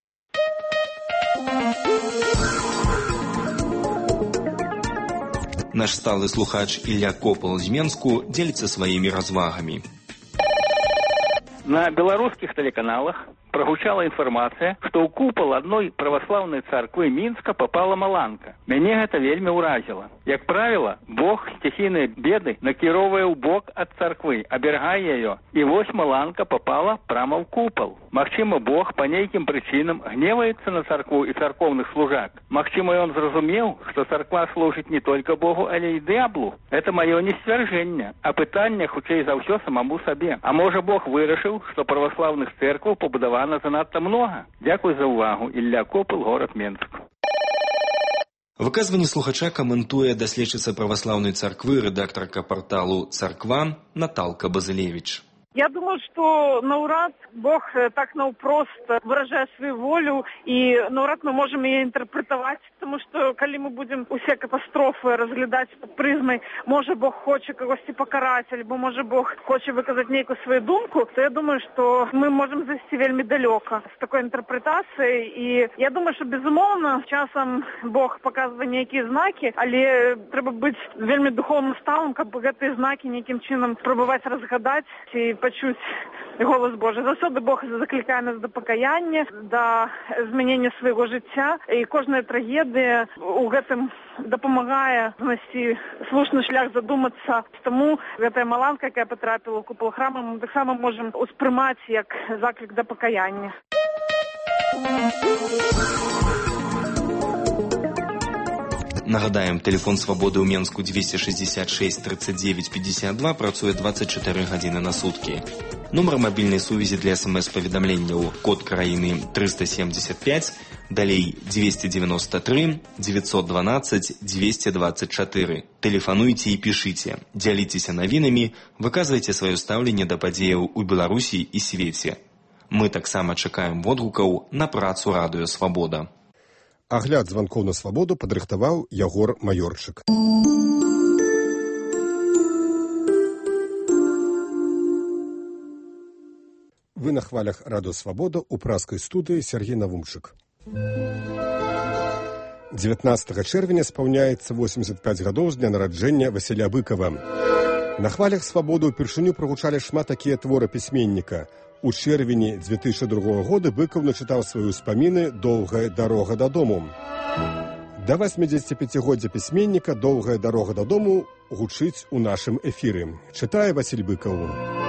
Наш сталы слухач Ілля Копал з Менску дзеліцца сваімі развагамі. На беларускіх тэлеканалах прогучала інфармацыя, што ў купал адной праваслаўнай царквы Мінска попала маланка. Мяне гэта вельмі ўразіла. Як правіла, Бог стихійныя беды накіроўвае ў бок ад царквы, аберагае яе. І вось маланка попала прямо ў купал. Магчыма, Бог па нейкім прычынам гневаецца на царкву і царкоўных служак. Магчыма, ён зразумеў, што царква служыць не толькі Богу, але і д'яблу. Это маё не сцвярджэнне, а пытанне хутчэй за ўсё самому сабе. А можа, Бог вырашыў, што праваслаўных церкваў пабудавана занадта многа. Дзякуй за ўвагу. Ілля Копыл, горад Менск. Выказванне слухача каментуе даследчыца праваслаўнай царквы, рэдактарка парталу «Царква» Наталка Базылевич. Я думаю, что наўрад Бог так наўпрост выражае свою волю, и наўрад мы можем ее интерпретовать, потому что, коли мы будем усе катастрофы разглядать под призмой, может Бог хочет когось покарать, альбо может Бог хочет выказать некую свою думку, то я думаю, что мы можем зайти вельми далеко с такой интерпретацией. И я думаю, что, безумовно, часом Бог показывает некие знаки, але треба быть вельми духовным сталым, как бы эти знаки неким чином пробовать разгадать и почуць голос Божий. Заўсёды Бог закликае нас до покаяння, до змянення свайго жыцця, і кожная трагедыя у гэтым дапамагае знайсці слушны шлях, задумацца. Таму гэтая маланка, якая потрапіла ў купал храма, мы таксама можем успрымаць як заклик до покаяння. Нагадаем, телефон свабоды ў Менску 266 39 52 працуе 24 гадзіны на суткі. Нумар мабільнай сувязі для смс-паведамленняў код краіны 375, далей 293 912 224. Тэлефануйце і пішыце, дзяліцеся навінамі, выказвайце сваё стаўленне да падзеяў у Беларусі і свеце. Мы таксама чакаем водгукаў на працу радыё «Свабода». Агляд званкоў на свабоду падрыхтаваў Ягор Маёрчык. Вы на хвалях радыё «Свабода» у праскай студыі Сергей Навумчык. 19 чэрвеня спаўняецца 85 гадоў з дня нараджэння Васіля Быкава. На хвалях «Свабоды» упершыню прагучалі шмат такія творы пісьменніка. У чэрвені 2002 года Быкаў начытаў свае ўспаміны «Доўгая дарога дадому». Да 85-годдзя пісьменніка «Доўгая дарога дадому» гучыць у нашым эфіры. Чытае Васіль Быкаў.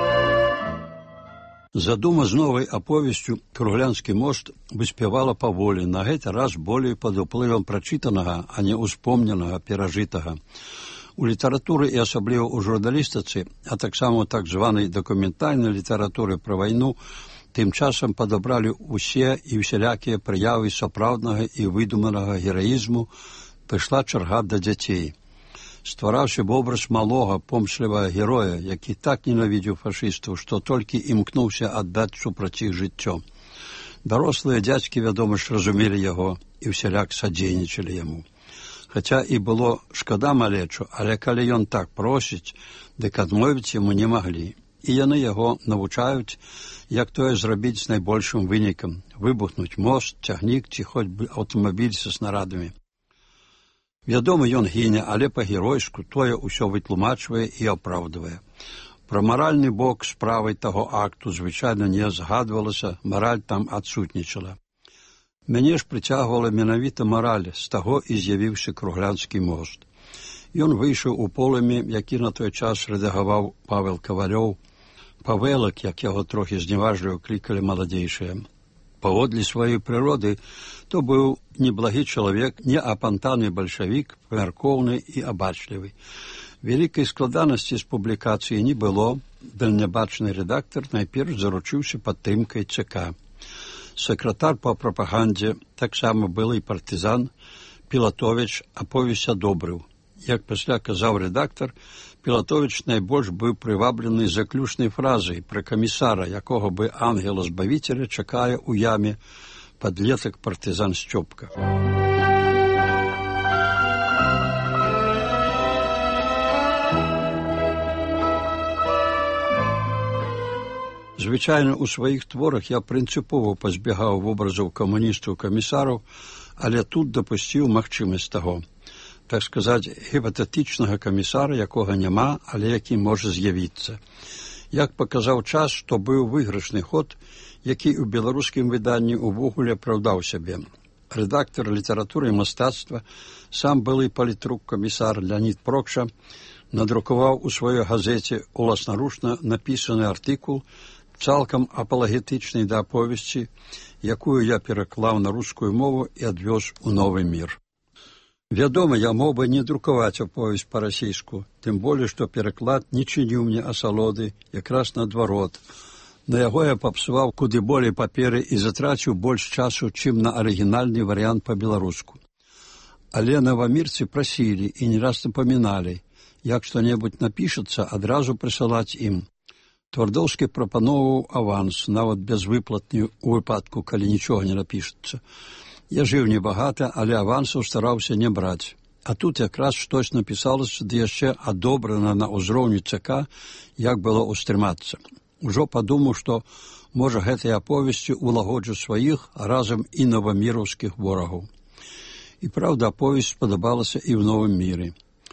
Задума з новай аповесцю «Круглянскі мост» выспявала паволі, на гэты раз болей пад уплывам прачытанага, а не успомненага, перажытага. У літаратуры і асабліва ў журналістыцы, а таксама у так званай дакументальнай літаратуры пра вайну, тым часам падабралі ўсе і ўсялякія прыявы сапраўднага і выдуманага гераізму, прыйшла чарга да дзяцей. Ствараўся вобраз малога, помслівага героя, які так ненавідзеў фашыстаў, што толькі імкнуўся аддаць супраць іх жыццё. Дарослыя дзядзькі, вядома ж, разумелі яго і ўсяляк садзейнічалі яму. Хаця і было шкада малечу, але калі ён так просіць, дык адмовіць яму не маглі. І яны яго навучаюць, як тое зрабіць з найбольшым вынікам – выбухнуць мост, цягнік ці хоць бы аўтамабіль са снарадамі. Вядома, ён гіне, але па-геройску тое ўсё вытлумачвае і апраўдвае. Пра маральны бок справай таго акту звычайна не згадвалася, мараль там адсутнічала. Мяне ж прыцягвала менавіта мараль, з таго і з'явіўся Круглянскі мост. Ён выйшаў у полымі, які на той час рэдагаваў Павел Кавалёў, Павелак, як яго трохі зневажліва клікалі маладзейшыя. Паводле сваёй прыроды, то быў неблагі чалавек, не апантаны бальшавік, памяркоўны і абачлівы. Вялікай складанасці з публікацыі не было, дальнябачны рэдактар найперш заручыўся падтрымкай ЦК. Сакратар па прапагандзе, таксама былы партызан, Пілатовіч аповесць адобрыў. Як пасля казаў рэдактар, Пілатовіч найбольш быў прываблены заключнай фразай пра камісара, якога бы ангела-збавіцеля чакае ў яме падлетак партызан Сцёпка. Звычайна, у сваіх творах я прынцыпова пазбягаў вобразаў камуністаў-камісараў, але тут дапусціў магчымасць таго. Так сказаць, гіпатэтычнага камісара, якога няма, але які можа з'явіцца. Як паказаў час, што быў выйгрышны ход, які ў беларускім выданні ўвогуле апраўдаў сябе. Рэдактар літаратуры і мастацтва, сам былы палітрук-камісар Леонід Прокша, надрукаваў у сваёй газеце уласнаручна напісаны артыкул, цалкам апалагетычнай да аповесці, якую я пераклаў на рускую мову і адвёз у новы мір. Вядома, я мог бы не друкаваць аповесць па-расейску, тым болей, што пераклад не чыніў мне асалоды, якраз наадварот. На яго я папсуваў куды болей паперы і затраціў больш часу, чым на арыгінальны варыянт па-беларуску. Але навамірцы прасілі і не раз напаміналі, як што-небудзь напішацца, адразу прысылаць ім. Твардоўскі прапаноўваў аванс, нават безвыплатны ў выпадку, калі нічога не напішацца. Я жыў небагата, але авансаў стараўся не браць. А тут якраз штось напісалася, ды яшчэ адобрана на ўзроўні ЦК, як было ўстрымацца. Ужо падумаў, што, можа, гэтай аповесці улагоджу сваіх, а разам і новаміраўскіх ворагаў. І праўда, аповесць спадабалася і ў новым міры.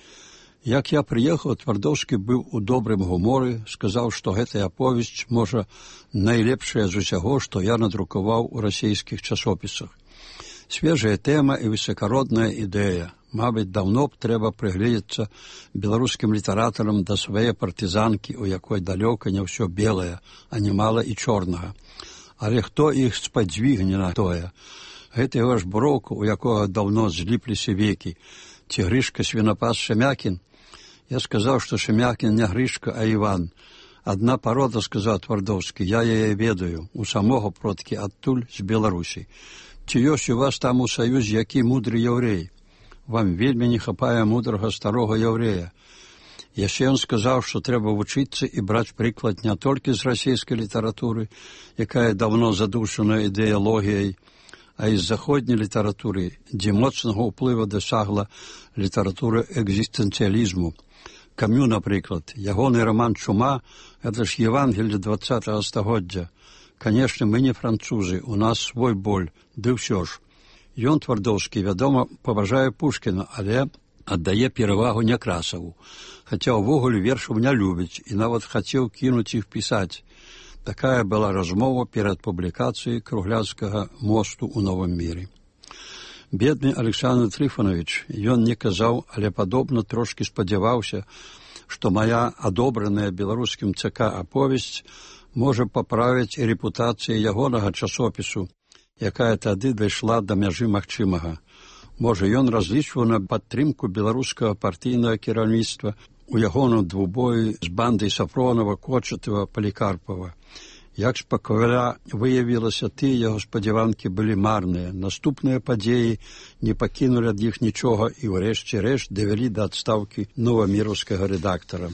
Як я прыехаў, Твардоўскі быў у добрым гуморы, сказаў, што гэтая аповесць, можа, найлепшая з усяго, што я надрукаваў у расійскіх часопісах. Свежая тэма і высокародная ідэя. Мабыць, даўно б трэба прыгледзецца беларускім літаратарам да свае партызанкі, у якой далёка не ўсё белае, а немала і чорнага. Але хто іх спадзвігне на тое? Гэты ваш броўка, у якога даўно зліпліся векі, ці Грышка Свінапас Шемякін? Я сказаў, што Шемякін не Грышка, а Іван. Адна парода, сказаў Твардоўскі, я яе ведаю, у самога продкі адтуль з Беларусі. Ці ёсць у вас там у саюзе які мудры яўрей? Вам вельмі не хапае мудрага старога яўрэя. Яшчэ ён сказаў, што трэба вучыцца і браць прыклад не толькі з расійскай літаратуры, якая даўно задушана ідэалогіяй, а і з заходняй літаратуры, дзе моцнага ўплыва дасягла літаратура экзістэнцыялізму. Камю, напрыклад, ягоны раман «Чума» – гэта ж Евангелле 20-го стагоддзя. Канешне, мы не французы, у нас свой боль, ды ўсё ж. Ён, Твардоўскі, вядома, паважае Пушкіна, але аддае перавагу Някрасаву. Хаця ўвогуле вершаў не любіць і нават хацеў кінуць іх пісаць. Такая была размова перад публікацыяй Круглянскага мосту ў новым міры. Бедны Александр Трыфанович, ён не казаў, але падобна трошкі спадзяваўся, што мая адобраная беларускім ЦК аповесць можа паправіць і рэпутацыю ягонага часопісу, якая тады дайшла да мяжы магчымага. Можа, ён разлічваў на падтрымку беларускага партыйнага кіраўніцтва у ягоным двубоі з бандай Сафронова, Кочатава, Палікарпава. Як спакойна выявілася, тыя яго спадзяванкі былі марныя. Наступныя падзеі не пакінулі ад іх нічога і ўрэшце рэшт давялі да адстаўкі новаміраўскага рэдактара.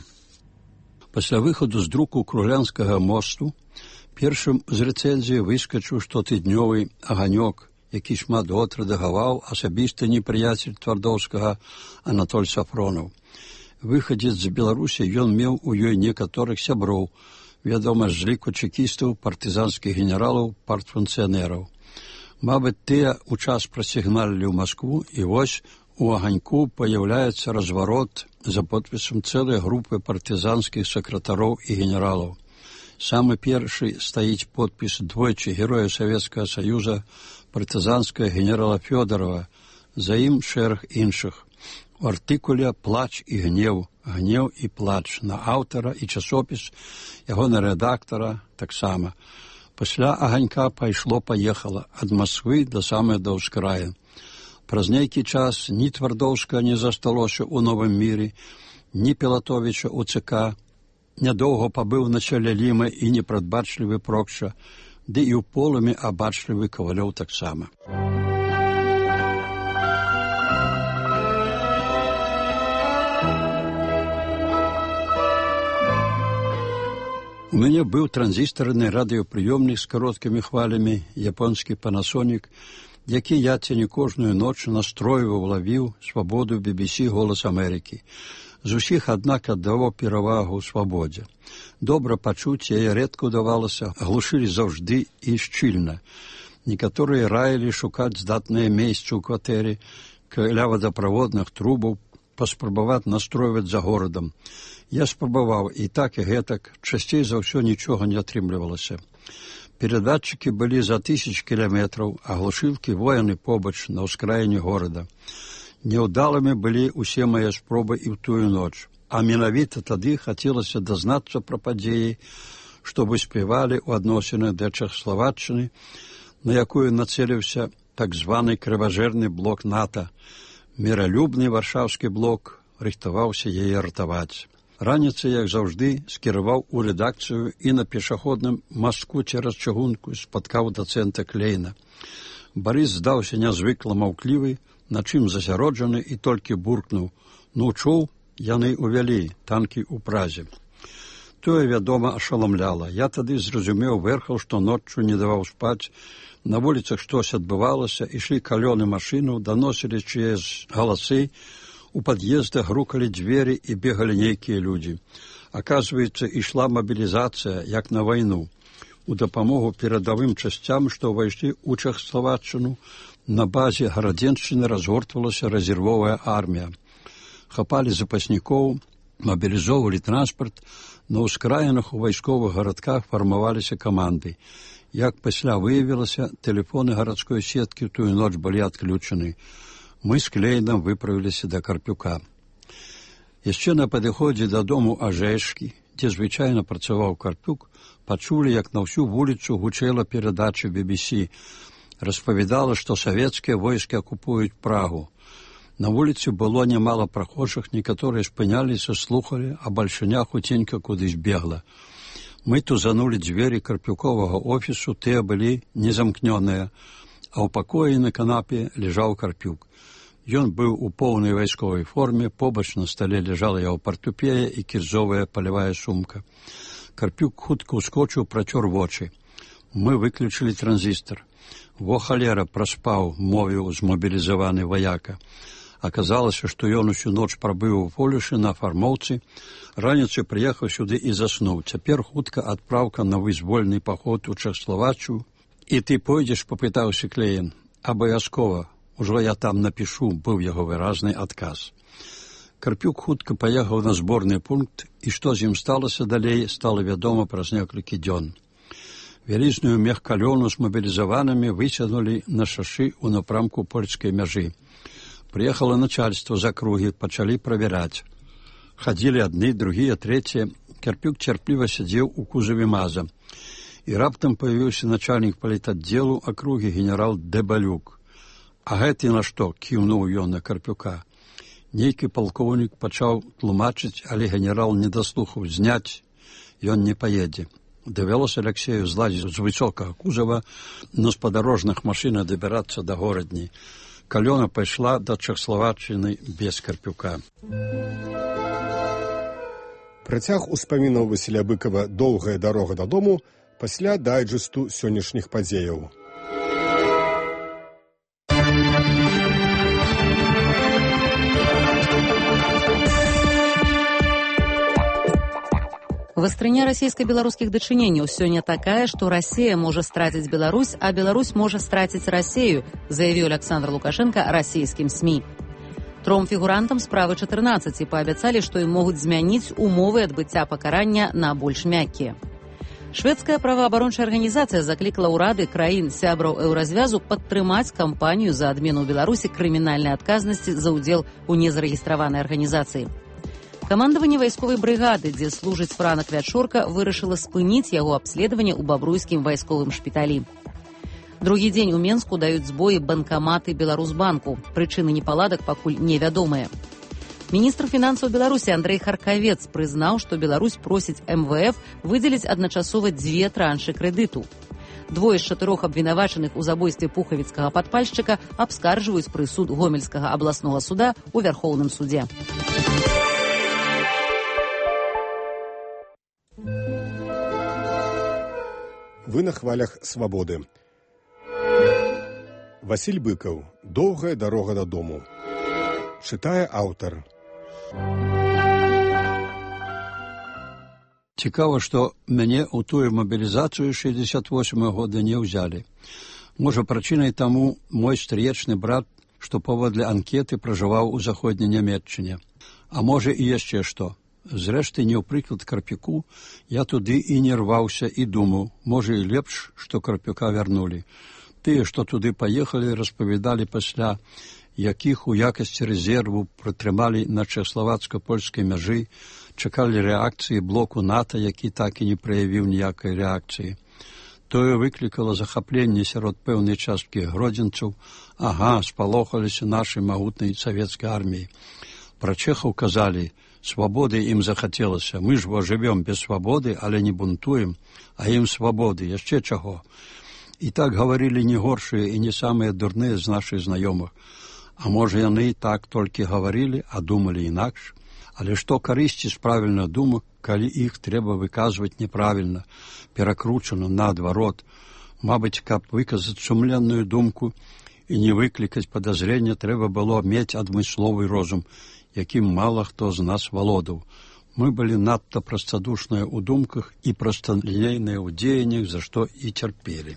Пасля выхаду з друку Круглянскага мосту першым з рэцэнзіі выскачыў штотыднёвы «Аганёк», які шмат год рэдагаваў асабісты непрыяцель Твардоўскага Анатоль Сафронаў. Выхадзец з Беларусі, ён меў у ёй некаторых сяброў, вядома, з ліку чекістаў, партызанскіх генералаў, партфункцыянераў. Мабыць, тыя ў час прасігналілі ў Маскву, і вось у «Аганьку» паяўляецца разварот за подпісам цэлай групы партызанскіх сакратароў і генералаў. Самы першы стаіць подпіс двойчы героя Савецкага Саюза, партызанскага генерала Фёдорова, за ім шэраг іншых. У артыкуле «Плач і гнеў», «Гнеў і плач» на аўтара і часопіс, ягона рэдактара таксама. Пасля «Аганька» пайшло-паехала ад Масквы да самай да ўскрая. Праз нейкі час ні Твардоўска не засталося ў новым міры, ні Пілатовіча ў ЦК. Нядоўга пабыў на чале Ліма і непрадбачлівы Прокша, ды і ў полымі абачлівы Кавалёў таксама. У мяне быў транзістарны радыёпрыёмнік з кароткімі хвалямі, японскі Panasonic, які я ці не кожную ноч настройваў, лавіў свабоду BBC «Голас Амерыкі». З усіх, аднак, аддаваў перавагу свабодзе. Добра пачуць яе рэдка ўдавалася, глушылі заўжды і шчыльна. Некаторыя раілі шукаць здатныя месцы ў кватэры, каля вадаправодных трубаў, паспрабаваць настройваць за горадам. Я спрабаваў і так, і гэтак, часцей за ўсё нічога не атрымлівалася. Перадатчыкі былі за 1000 кіламетраў, а глушылкі воены побач на ўскраіне горада. Няўдалымі былі ўсе мае спробы і ў тую ноч, а менавіта тады хацелася дазнацца пра падзеі, што выспявалі ў адносінах да Чэхаславаччыны, на якую нацэліўся так званы крыважэрны блок НАТО. Міралюбны варшаўскі блок рыхтаваўся яе ратаваць. Раніцай, як заўжды, скіраваў у рэдакцыю і на пешаходным мастку цераз чыгунку спаткаў дацэнта Клейна. Барыс здаўся нязвыкла маўклівы, на чым засяроджаны і толькі буркнуў: «Ну, чуў, яны ўвялі танкі ў Празе». Тое, вядома, ашаламляла. Я тады зразумеў верхаў, што ноччу не даваў спаць. На вуліцах штось адбывалася, ішлі калёны машыну, даносілі чыясь галасы, у пад'ездах грукалі дзверы і бегалі нейкія людзі. Аказваецца, ішла мабілізацыя, як на вайну. У дапамогу перадавым часцям, што ўвайшлі ў Чэхаславаччыну, на базе Гарадзеншчыны разгортвалася рэзервовая армія. Хапалі запаснікоў, мабілізоўвалі транспарт, на ўскраінах у вайсковых гарадках фармаваліся каманды. Як пасля выявілася, тэлефоны гарадской сеткі ў тую ноч былі адключаны. Мы з Клейнам выправіліся да Карпюка. Яшчэ на падыходзе дадому Ажэшкі, дзе звычайна працаваў Карпюк, пачулі, як на ўсю вуліцу гучэла перадача BBC. Распавядала, што савецкія войскі акупуюць Прагу. На вуліцы было нямала прахожых, некаторыя спыняліся, слухалі, а бальшыня хуценька кудысь бегла. Мы тузанулі дзверы Карпюковага офісу, тыя былі незамкнёныя, а ў пакоі на канапе ляжаў Карпюк. Ён быў у поўнай вайсковай форме, побач на стале ляжала яго партупея і кірзовая палявая сумка. Карпюк хутка ўскочыў, працёр вочы. Мы выключылі транзістар. Во халера, праспаў, мовіў змобілізаваны ваяка. Аказалася, што ён усю ноч прабыў у полюшы на фармоўцы, раніцай прыехаў сюды і заснуў. Цяпер хутка адпраўка на вызвольны паход у Чэхаславаччыну. І ты пойдзеш, папытаўся Клейн. Абавязкова. Ужо я там напішу, быў яго выразны адказ. Карпюк хутка паехаў на зборны пункт, і што з ім сталася далей, стала вядома праз некалькі дзён. Вялізную мехкалёну з мабілізаванымі высягнулі на шашы ў напрамку польскай мяжы. Прыехала начальство з акругі, пачалі правяраць. Хадзілі адны, другія, трэція. Карпюк цярпліва сядзеў у кузаве маза. І раптам паявіўся начальнік палітаддзелу акругі генерал Дэбалюк. А гэты на што? Кіўнуў ён на Карпюка. Нейкі палкоўнік пачаў тлумачыць, але генерал не даслухаў. Зняць ён не паедзе. Давялося Алексею злазіць з высокага кузава, на спадарожных машынах дабірацца да горадні. Калёна пайшла да Чэхаславаччыны без Карпюка. Працяг успамінаў Васіля Быкава «Доўгая дарога дадому» пасля дайджэсту сённяшніх падзеяў. Вастрыня расійска-беларускіх дачыненняў сёння такая, што Расія можа страціць Беларусь, а Беларусь можа страціць Расею, заявіў Александр Лукашенко расійскім СМІ. Тром фігурантам справы 14 паабяцалі, што ім могуць змяніць умовы адбыцця пакарання на больш мяккія. Шведская праваабарончая арганізацыя заклікала ўрады краін сябраў еўразвязу падтрымаць кампанію за адмену ў Беларусі крымінальнай адказнасці за ўдзел у незарэгістраванай арганізацыі. Камандаванне вайсковай брыгады, дзе служыць Франак Вячорка, вырашыла спыніць яго абследаванне ў бабруйскім вайсковым шпіталі. Другі дзень у Менску даюць збоі банкаматы Беларусбанку. Прычыны непаладак пакуль невядомыя. Міністр фінансаў Беларусі Андрэй Харкавец прызнаў, што Беларусь просіць МВФ выдзеліць адначасова 2 траншы крэдыту. 2 з 4 абвінавачаных у забойстве пухавіцкага падпальшчыка абскарджваюць прысуд Гомельскага абласнога суда ў Вярхоўным судзе. Вы на хвалях свабоды. Васіль Быкаў «Доўгая дарога дадому». Чытае аўтар. Цікава, што мяне ў тую мабілізацыю 68-го года не ўзялі. Можа, прычынай таму мой стрыечны брат, што паводле анкеты пражываў у заходняй Нямецчыне. А можа і яшчэ што. Зрэшты, не ў прыклад Карпюку, я туды і не рваўся і думаў, можа і лепш, што Карпюка вярнулі. Тыя, што туды паехалі, распавядалі пасля, якіх у якасці рэзерву прытрымалі на чэхаславацка-польскай мяжы, чакалі рэакцыі блоку НАТО, які так і не праявіў ніякай рэакцыі. Тое выклікала захапленне сярод пэўнай часткі гродзенцаў. Ага, спалохаліся нашай магутнай савецкай арміі. Пра чэхаў казалі, свабоды ім захацелася. Мы ж жывём без свабоды, але не бунтуем, а ім свабоды, яшчэ чаго. І так гаварылі не горшыя і не самыя дурныя з нашых знаёмых. А можа, яны так толькі гаварылі, а думалі інакш. Але што карысці з правільных думак, калі іх трэба выказваць неправільна, перакручана наадварот. Мабыць, каб выказаць сумленную думку і не выклікаць падазрення, трэба было мець адмысловы розум, якім мала хто з нас валодаў. Мы былі надта прастадушныя ў думках і прасталінейныя ў дзеяннях, за што і цярпелі.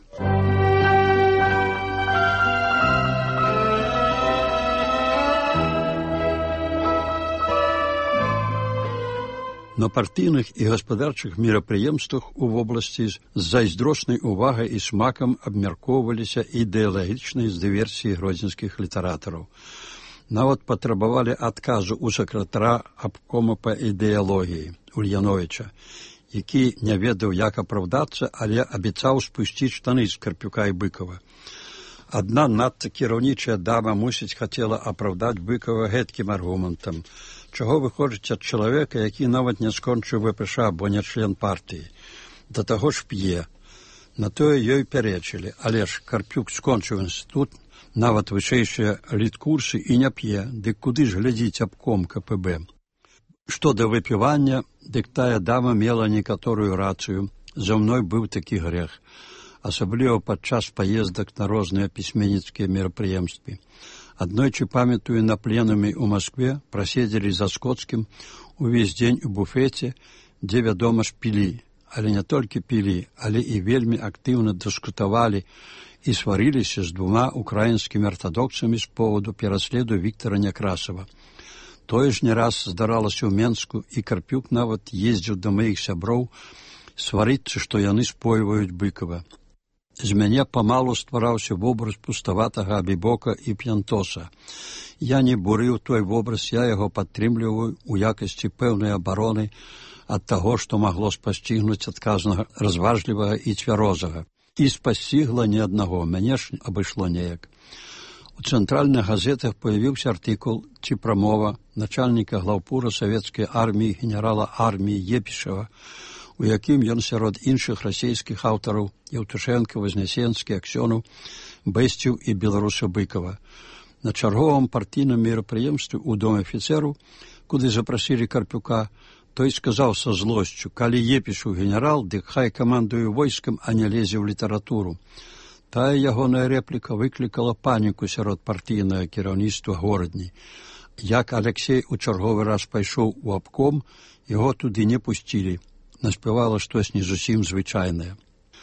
На партыйных і гаспадарчых мерапрыемствах у вобласці з зайздроснай увагай і смакам абмяркоўваліся ідэалагічныя дыверсіі гродзенскіх літаратараў. Нават патрабавалі адказу ў сакратара абкома па ідэалогіі Ульяновіча, які не ведаў, як апраўдацца, але абяцаў спусціць штаны з Карпюка і Быкова. Адна надта кіраўнічая дама, мусіць, хацела апраўдаць Быкова гэткім аргументам. Чаго вы хочаце ад чалавека, які нават не скончыў ВПШ, бо не член партыі? Да таго ж п'е. На тое ёй пярэчылі, але ж Карпюк скончыў інстытут, нават вышэйшыя літкурсы і не п'е, дык куды ж глядзіць абком КПБ? Што да выпівання, дык тая дама мела некаторую рацыю. За мной быў такі грэх, асабліва падчас паездак на розныя пісьменніцкія мерапрыемствы. Аднойчы, памятаю, на пленуме ў Маскве праседзелі за Скоцкім увесь дзень у буфеце, дзе, вядома ж, пілі. Але не толькі пілі, але і вельмі актыўна дыскутавалі і сварыліся з двума украінскімі артадоксамі з поводу пераследу Віктара Някрасава. Тое ж не раз здаралася ў Менску, і Карпюк нават ездзіў да маіх сяброў сварыцца, што яны спойваюць Быкова. З мяне памалу ствараўся вобраз пуставатага Абібока і П'янтоса. Я не бурыў той вобраз, я яго падтрымліваю ў якасці пэўнай абароны ад таго, што магло спасцігнуць адказнага, разважлівага і цвярозага. І спасцігла не аднаго, мяне ж абышло неяк. У цэнтральных газетах появіўся артыкул ці прамова начальніка глаўпура савецкай арміі генерала арміі Епішева, у якім ён сярод іншых расійскіх аўтараў Еўтушэнка, Вознесенскі, Аксёнаў бэсціў і беларуса Быкова. На чарговым партійным мерапрыемстве ў дом афіцеру, куды запрасілі Карпюка, той сказаў са злосцю, калі Епішу генерал, дык хай камандуе войскам, а не лезе ў літаратуру. Тая ягоная рэпліка выклікала паніку сярод партійнага кіраўніцтва горадні. Як Алексей у чарговы раз пайшоў у абком, яго туды не пусцілі. Наспявала штось не зусім звычайнае.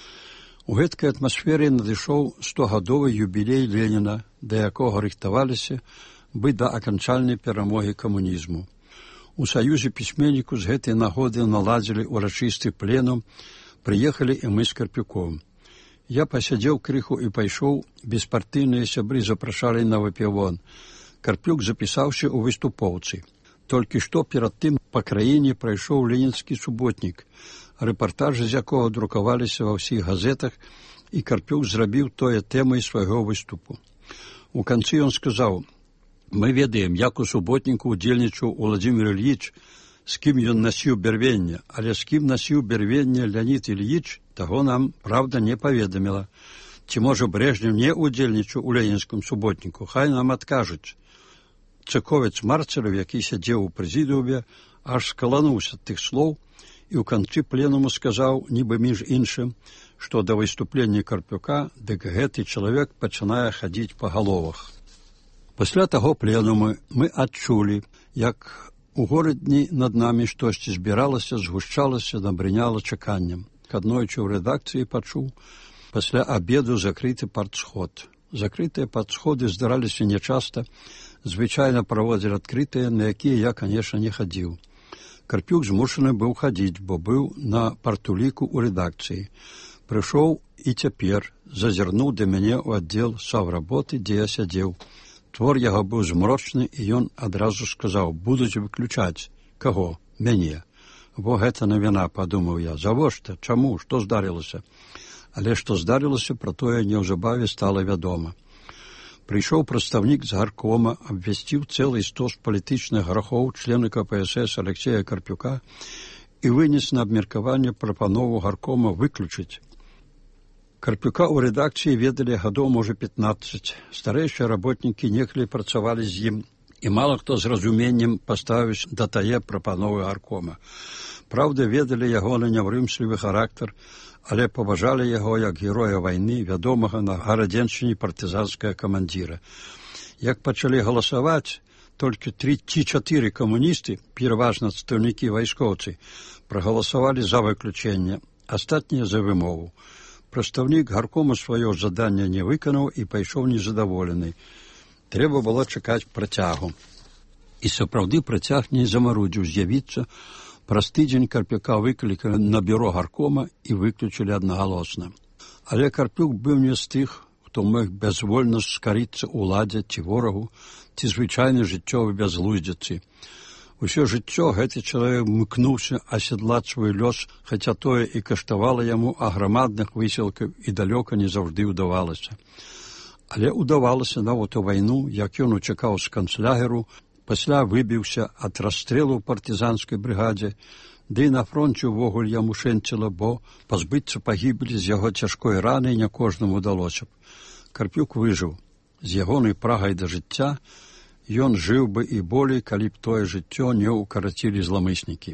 У гэткай атмасферы надышоў 100-гадовы юбілей Леніна, да якога рыхтаваліся бы да аканчальнай перамогі камунізму. У Саюзе пісьменніку з гэтай нагоды наладзілі урачысты пленум, прыехалі і мы з Карпюком. Я пасядзеў крыху і пайшоў, беспартыйныя сябры запрашалі на выпівон. Карпюк запісаўся ў выступоўцы. Толькі што перад тым па краіне прайшоў ленінскі суботнік, рэпартажы з якога друкаваліся ва ўсіх газетах, і Карпюк зрабіў тое тэмай свайго выступу. У канцы ён сказаў: «Мы ведаем, як у суботніку удзельнічаў Уладзімір Ільіч, з кім ён насіў бярвенне, але з кім насіў бярвенне Леонід Ільіч, таго нам, правда, не паведаміла. Ці, можа, Брэжнев не удзельнічаў у ленінскім суботніку, хай нам адкажуць». Цыковец Марцелев, які сядзеў у прэзідыуме, аж скалануўся ад тых слоў і ў канцы пленуму сказаў, нібы між іншым, што да выступлення Карпюка, дык гэты чалавек пачынае хадзіць па галовах. Пасля таго пленуму мы адчулі, як у горадні над намі штосьці збіралася, згушчалася, набрыняла чаканнем. Аднойчы ў рэдакцыі пачуў, пасля абеду закрыты партсход. Закрытыя падсходы здараліся нячаста, звычайна праводзілі адкрытыя, на якія я, канешне, не хадзіў. Карпюк змушаны быў хадзіць, бо быў на партуліку ў рэдакцыі. Прыйшоў і цяпер зазірнуў да мяне ў аддзел саўработы, дзе я сядзеў. Твор яго быў змрочны, і ён адразу сказаў: «Будуць выключаць». Каго? Мяне. Во гэта навіна, падумаў я. Завошта? Чаму? Што здарылася? Але што здарылася, пра тое неўзабаве стала вядома. Прыйшоў прадстаўнік з гаркома, абвясціў цэлы стос палітычных грахоў члена КПСС Алексея Карпюка і вынес на абмеркаванне прапанову гаркома выключыць. Карпюка ў рэдакцыі ведалі гадоў, можа, 15. Старэйшыя работнікі некалі працавалі з ім, і мала хто з разуменнем паставіць да тае прапановы гаркома. Праўда, ведалі ягоны няўрымслівы характар, але паважалі яго як героя вайны, вядомага на гарадзеншчыне партызанскага камандзіра. Як пачалі галасаваць, толькі 3 ці 4 камуністы, пераважна адстаўнікі вайскоўцы, прагаласавалі за выключэнне, астатнія за вымову. Прадстаўнік гаркому сваё заданне не выканаў і пайшоў незадаволены. Трэба было чакаць працягу. І сапраўды працяг не замарудзіў з'явіцца. Праз тыдзень Карпюка выклікалі на бюро гаркома і выключылі аднагалосна. Але Карпюк быў не з тых, хто мог бязвольна скарыцца ўладзе ці ворагу, ці звычайнай жыццёвай бязглуздзіцы. Усё жыццё гэты чалавек мыкнуўся асядлаць свой лёс, хаця тое і каштавала яму аграмадных высілкаў і далёка не заўжды ўдавалася. Але ўдавалася нават у вайну, як ён уцякаў з канцлягеру, пасля выбіўся ад расстрэлу ў партызанскай брыгадзе, ды і на фронце ўвогуле яму шэнціла, бо пазбыцца пагібелі з яго цяжкой раны не кожнаму ўдалося б. Карпюк выжыў. З ягонай прагай да жыцця ён жыў бы і болей, калі б тое жыццё не ўкарацілі зламыснікі.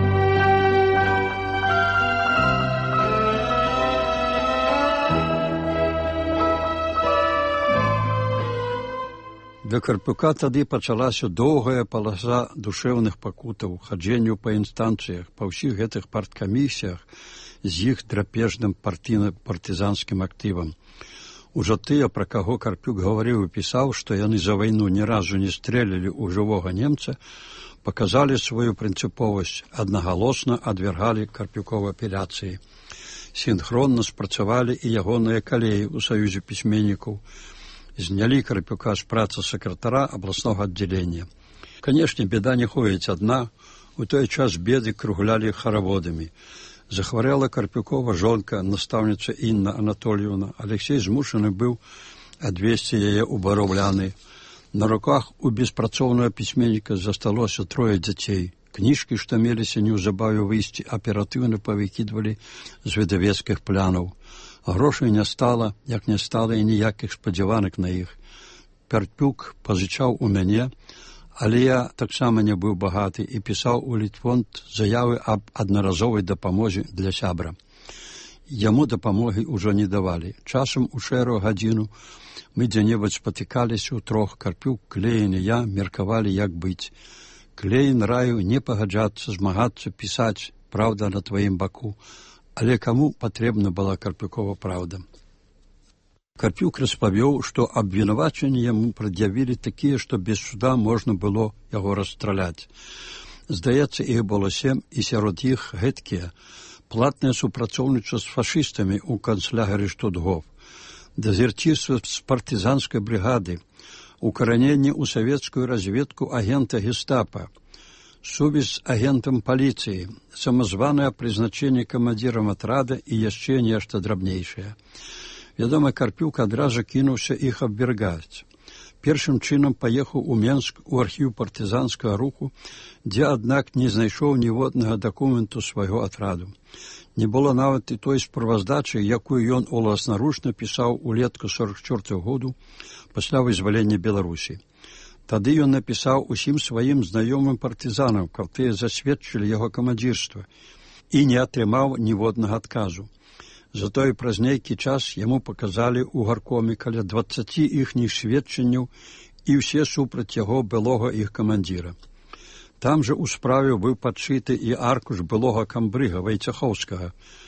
Да Карпюка тады пачалася доўгая паласа душэўных пакутаў, хаджэнняў па інстанцыях, па ўсіх гэтых парткамісіях з іх драпежным партызанскім актывам. Ужо тыя, пра каго Карпюк гаварыў і пісаў, што яны за вайну ні разу не стрэлілі ў жывога немца, паказалі сваю прынцыповасць, аднагалосна адвяргалі Карпюкова апеляцыі. Сінхронна спрацавалі і ягоныя калеі ў саюзе пісьменнікаў. Знялі Карпюка з працы сакратара абласнога аддзялення. Канешне, беда не ходзіць адна. У той час беды круглялі хараводамі. Захварэла Карпюкова жонка, настаўніца Інна Анатольевна. Алексей змушаны быў адвезці яе ў Бараўляны. На руках у беспрацоўнага пісьменніка засталося 3 дзяцей. Кніжкі, што меліся неўзабаве выйсці, аператыўна павыкідвалі з выдавецкіх плянаў. Грошай не стала, як не стала і ніякіх спадзяванак на іх. Карпюк пазычаў у мяне, але я таксама не быў багаты і пісаў у Літфонд заявы аб аднаразовай дапамозе для сябра. Яму дапамогі ўжо не давалі. Часам у шэрую гадзіну мы дзе-небудзь спатыкаліся ўтрох. Карпюк, Клейн і я меркавалі, як быць. Клейн раіў не пагаджацца, змагацца, пісаць, праўда на тваім баку. Але каму патрэбна была Карпюкова праўда? Карпюк распавёў, што абвінавачанні яму прад'явілі такія, што без суда можна было яго расстраляць. Здаецца, іх было 7, і сярод іх гэткія. Платнае супрацоўніцтва з фашыстамі ў канцлягеры Штутгоф, дезерцірства з партызанскай брыгады, укараненне ў савецкую разведку агента гестапа, сувязь з агентам паліцыі, самазванае прызначэнне камандзірам атрада і яшчэ нешта драбнейшае. Вядома, Карпюк адразу кінуўся іх абвяргаць. Першым чынам паехаў у Менск у архіў партызанскага руху, дзе, аднак, не знайшоў ніводнага дакументу свайго атраду. Не было нават і той справаздачы, якую ён уласнаручна пісаў улетку 44 году пасля вызвалення Беларусі. Тады ён напісаў усім сваім знаёмым партызанам, каб тыя засведчылі яго камандзірства, і не атрымаў ніводнага адказу. Затое праз нейкі час яму паказалі ў гаркоме каля 20 іхніх сведчанняў і ўсе супраць яго былога іх камандзіра. Там жа ў справе быў падшыты і аркуш былога камбрыга Вайцахоўскага.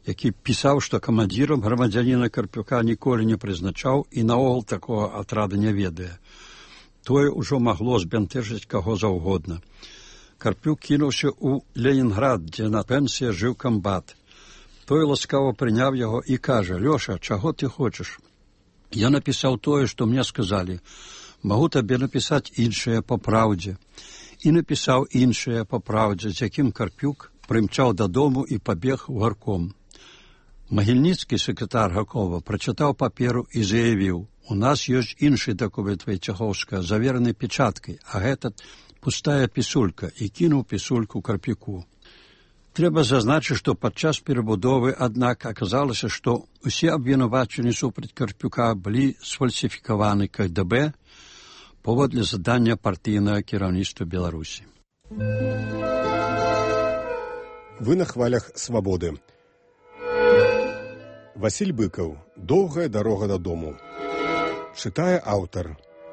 які пісаў, што камандзірам грамадзяніна Карпюка ніколі не прызначаў і наогул такога атрада не ведае. Тое ўжо магло збянтэжыць каго заўгодна. Карпюк кінуўся ў Ленінград, дзе на пенсіі жыў камбат. Той ласкава прыняў яго і кажа: «Лёша, чаго ты хочаш? Я напісаў тое, што мне сказалі. Магу табе напісаць іншае па праўдзе». І напісаў іншае па праўдзе, з якім Карпюк прымчаў дадому і пабег у гарком. Магільніцкі, сакратар гаркома, прачытаў паперу і заявіў: «У нас ёсць іншы дакумент Вайцехоўскага, завераны печаткай, а гэта пустая пісулька», і кінуў пісульку Карпюку. Трэба зазначыць, што падчас перабудовы, аднак, аказалася, што ўсе абвінавачанні супраць Карпюка былі сфальсіфікаваны КГБ паводле задання партыйнага кіраўніцтва Беларусі. Вы на хвалях свабоды. Васіль Быкаў. «Доўгая дарога дадому». Чытае аўтар.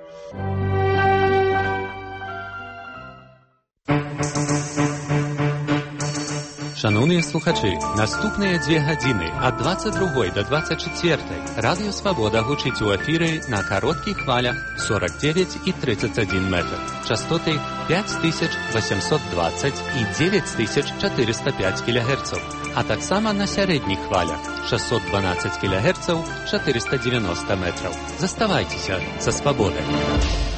Шановні слухачі, наступныя 2 гадзіны ад 22 до 24 Радыё Свабода гучыць у эфіры на кароткіх хвалях 49 і 31 метр, частоты 5820 і 9405 кГц, а таксама на сярэдніх хвалях 612 кГц, 490 метраў. Заставайцеся са Свабодай.